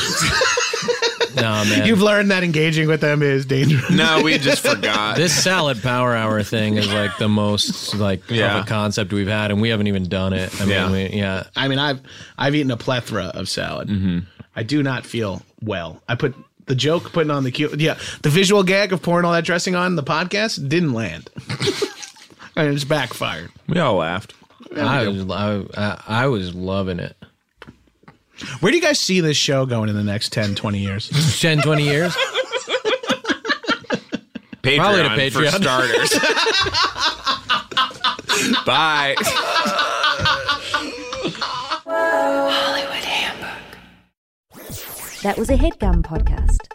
No, man.
You've learned that engaging with them is dangerous.
No, we just forgot.
This salad power hour thing is like the most of a concept we've had, and we haven't even done it. I mean,
I've eaten a plethora of salad. Mm-hmm. I do not feel well. I put the joke putting on the visual gag of pouring all that dressing on the podcast didn't land. And it's backfired.
We all laughed.
I was loving it.
Where do you guys see this show going in the next 10, 20 years?
10, 20 years?
Patreon,
probably to Patreon.
For starters. Bye.
Hollywood Handbook.
That was a HeadGum podcast.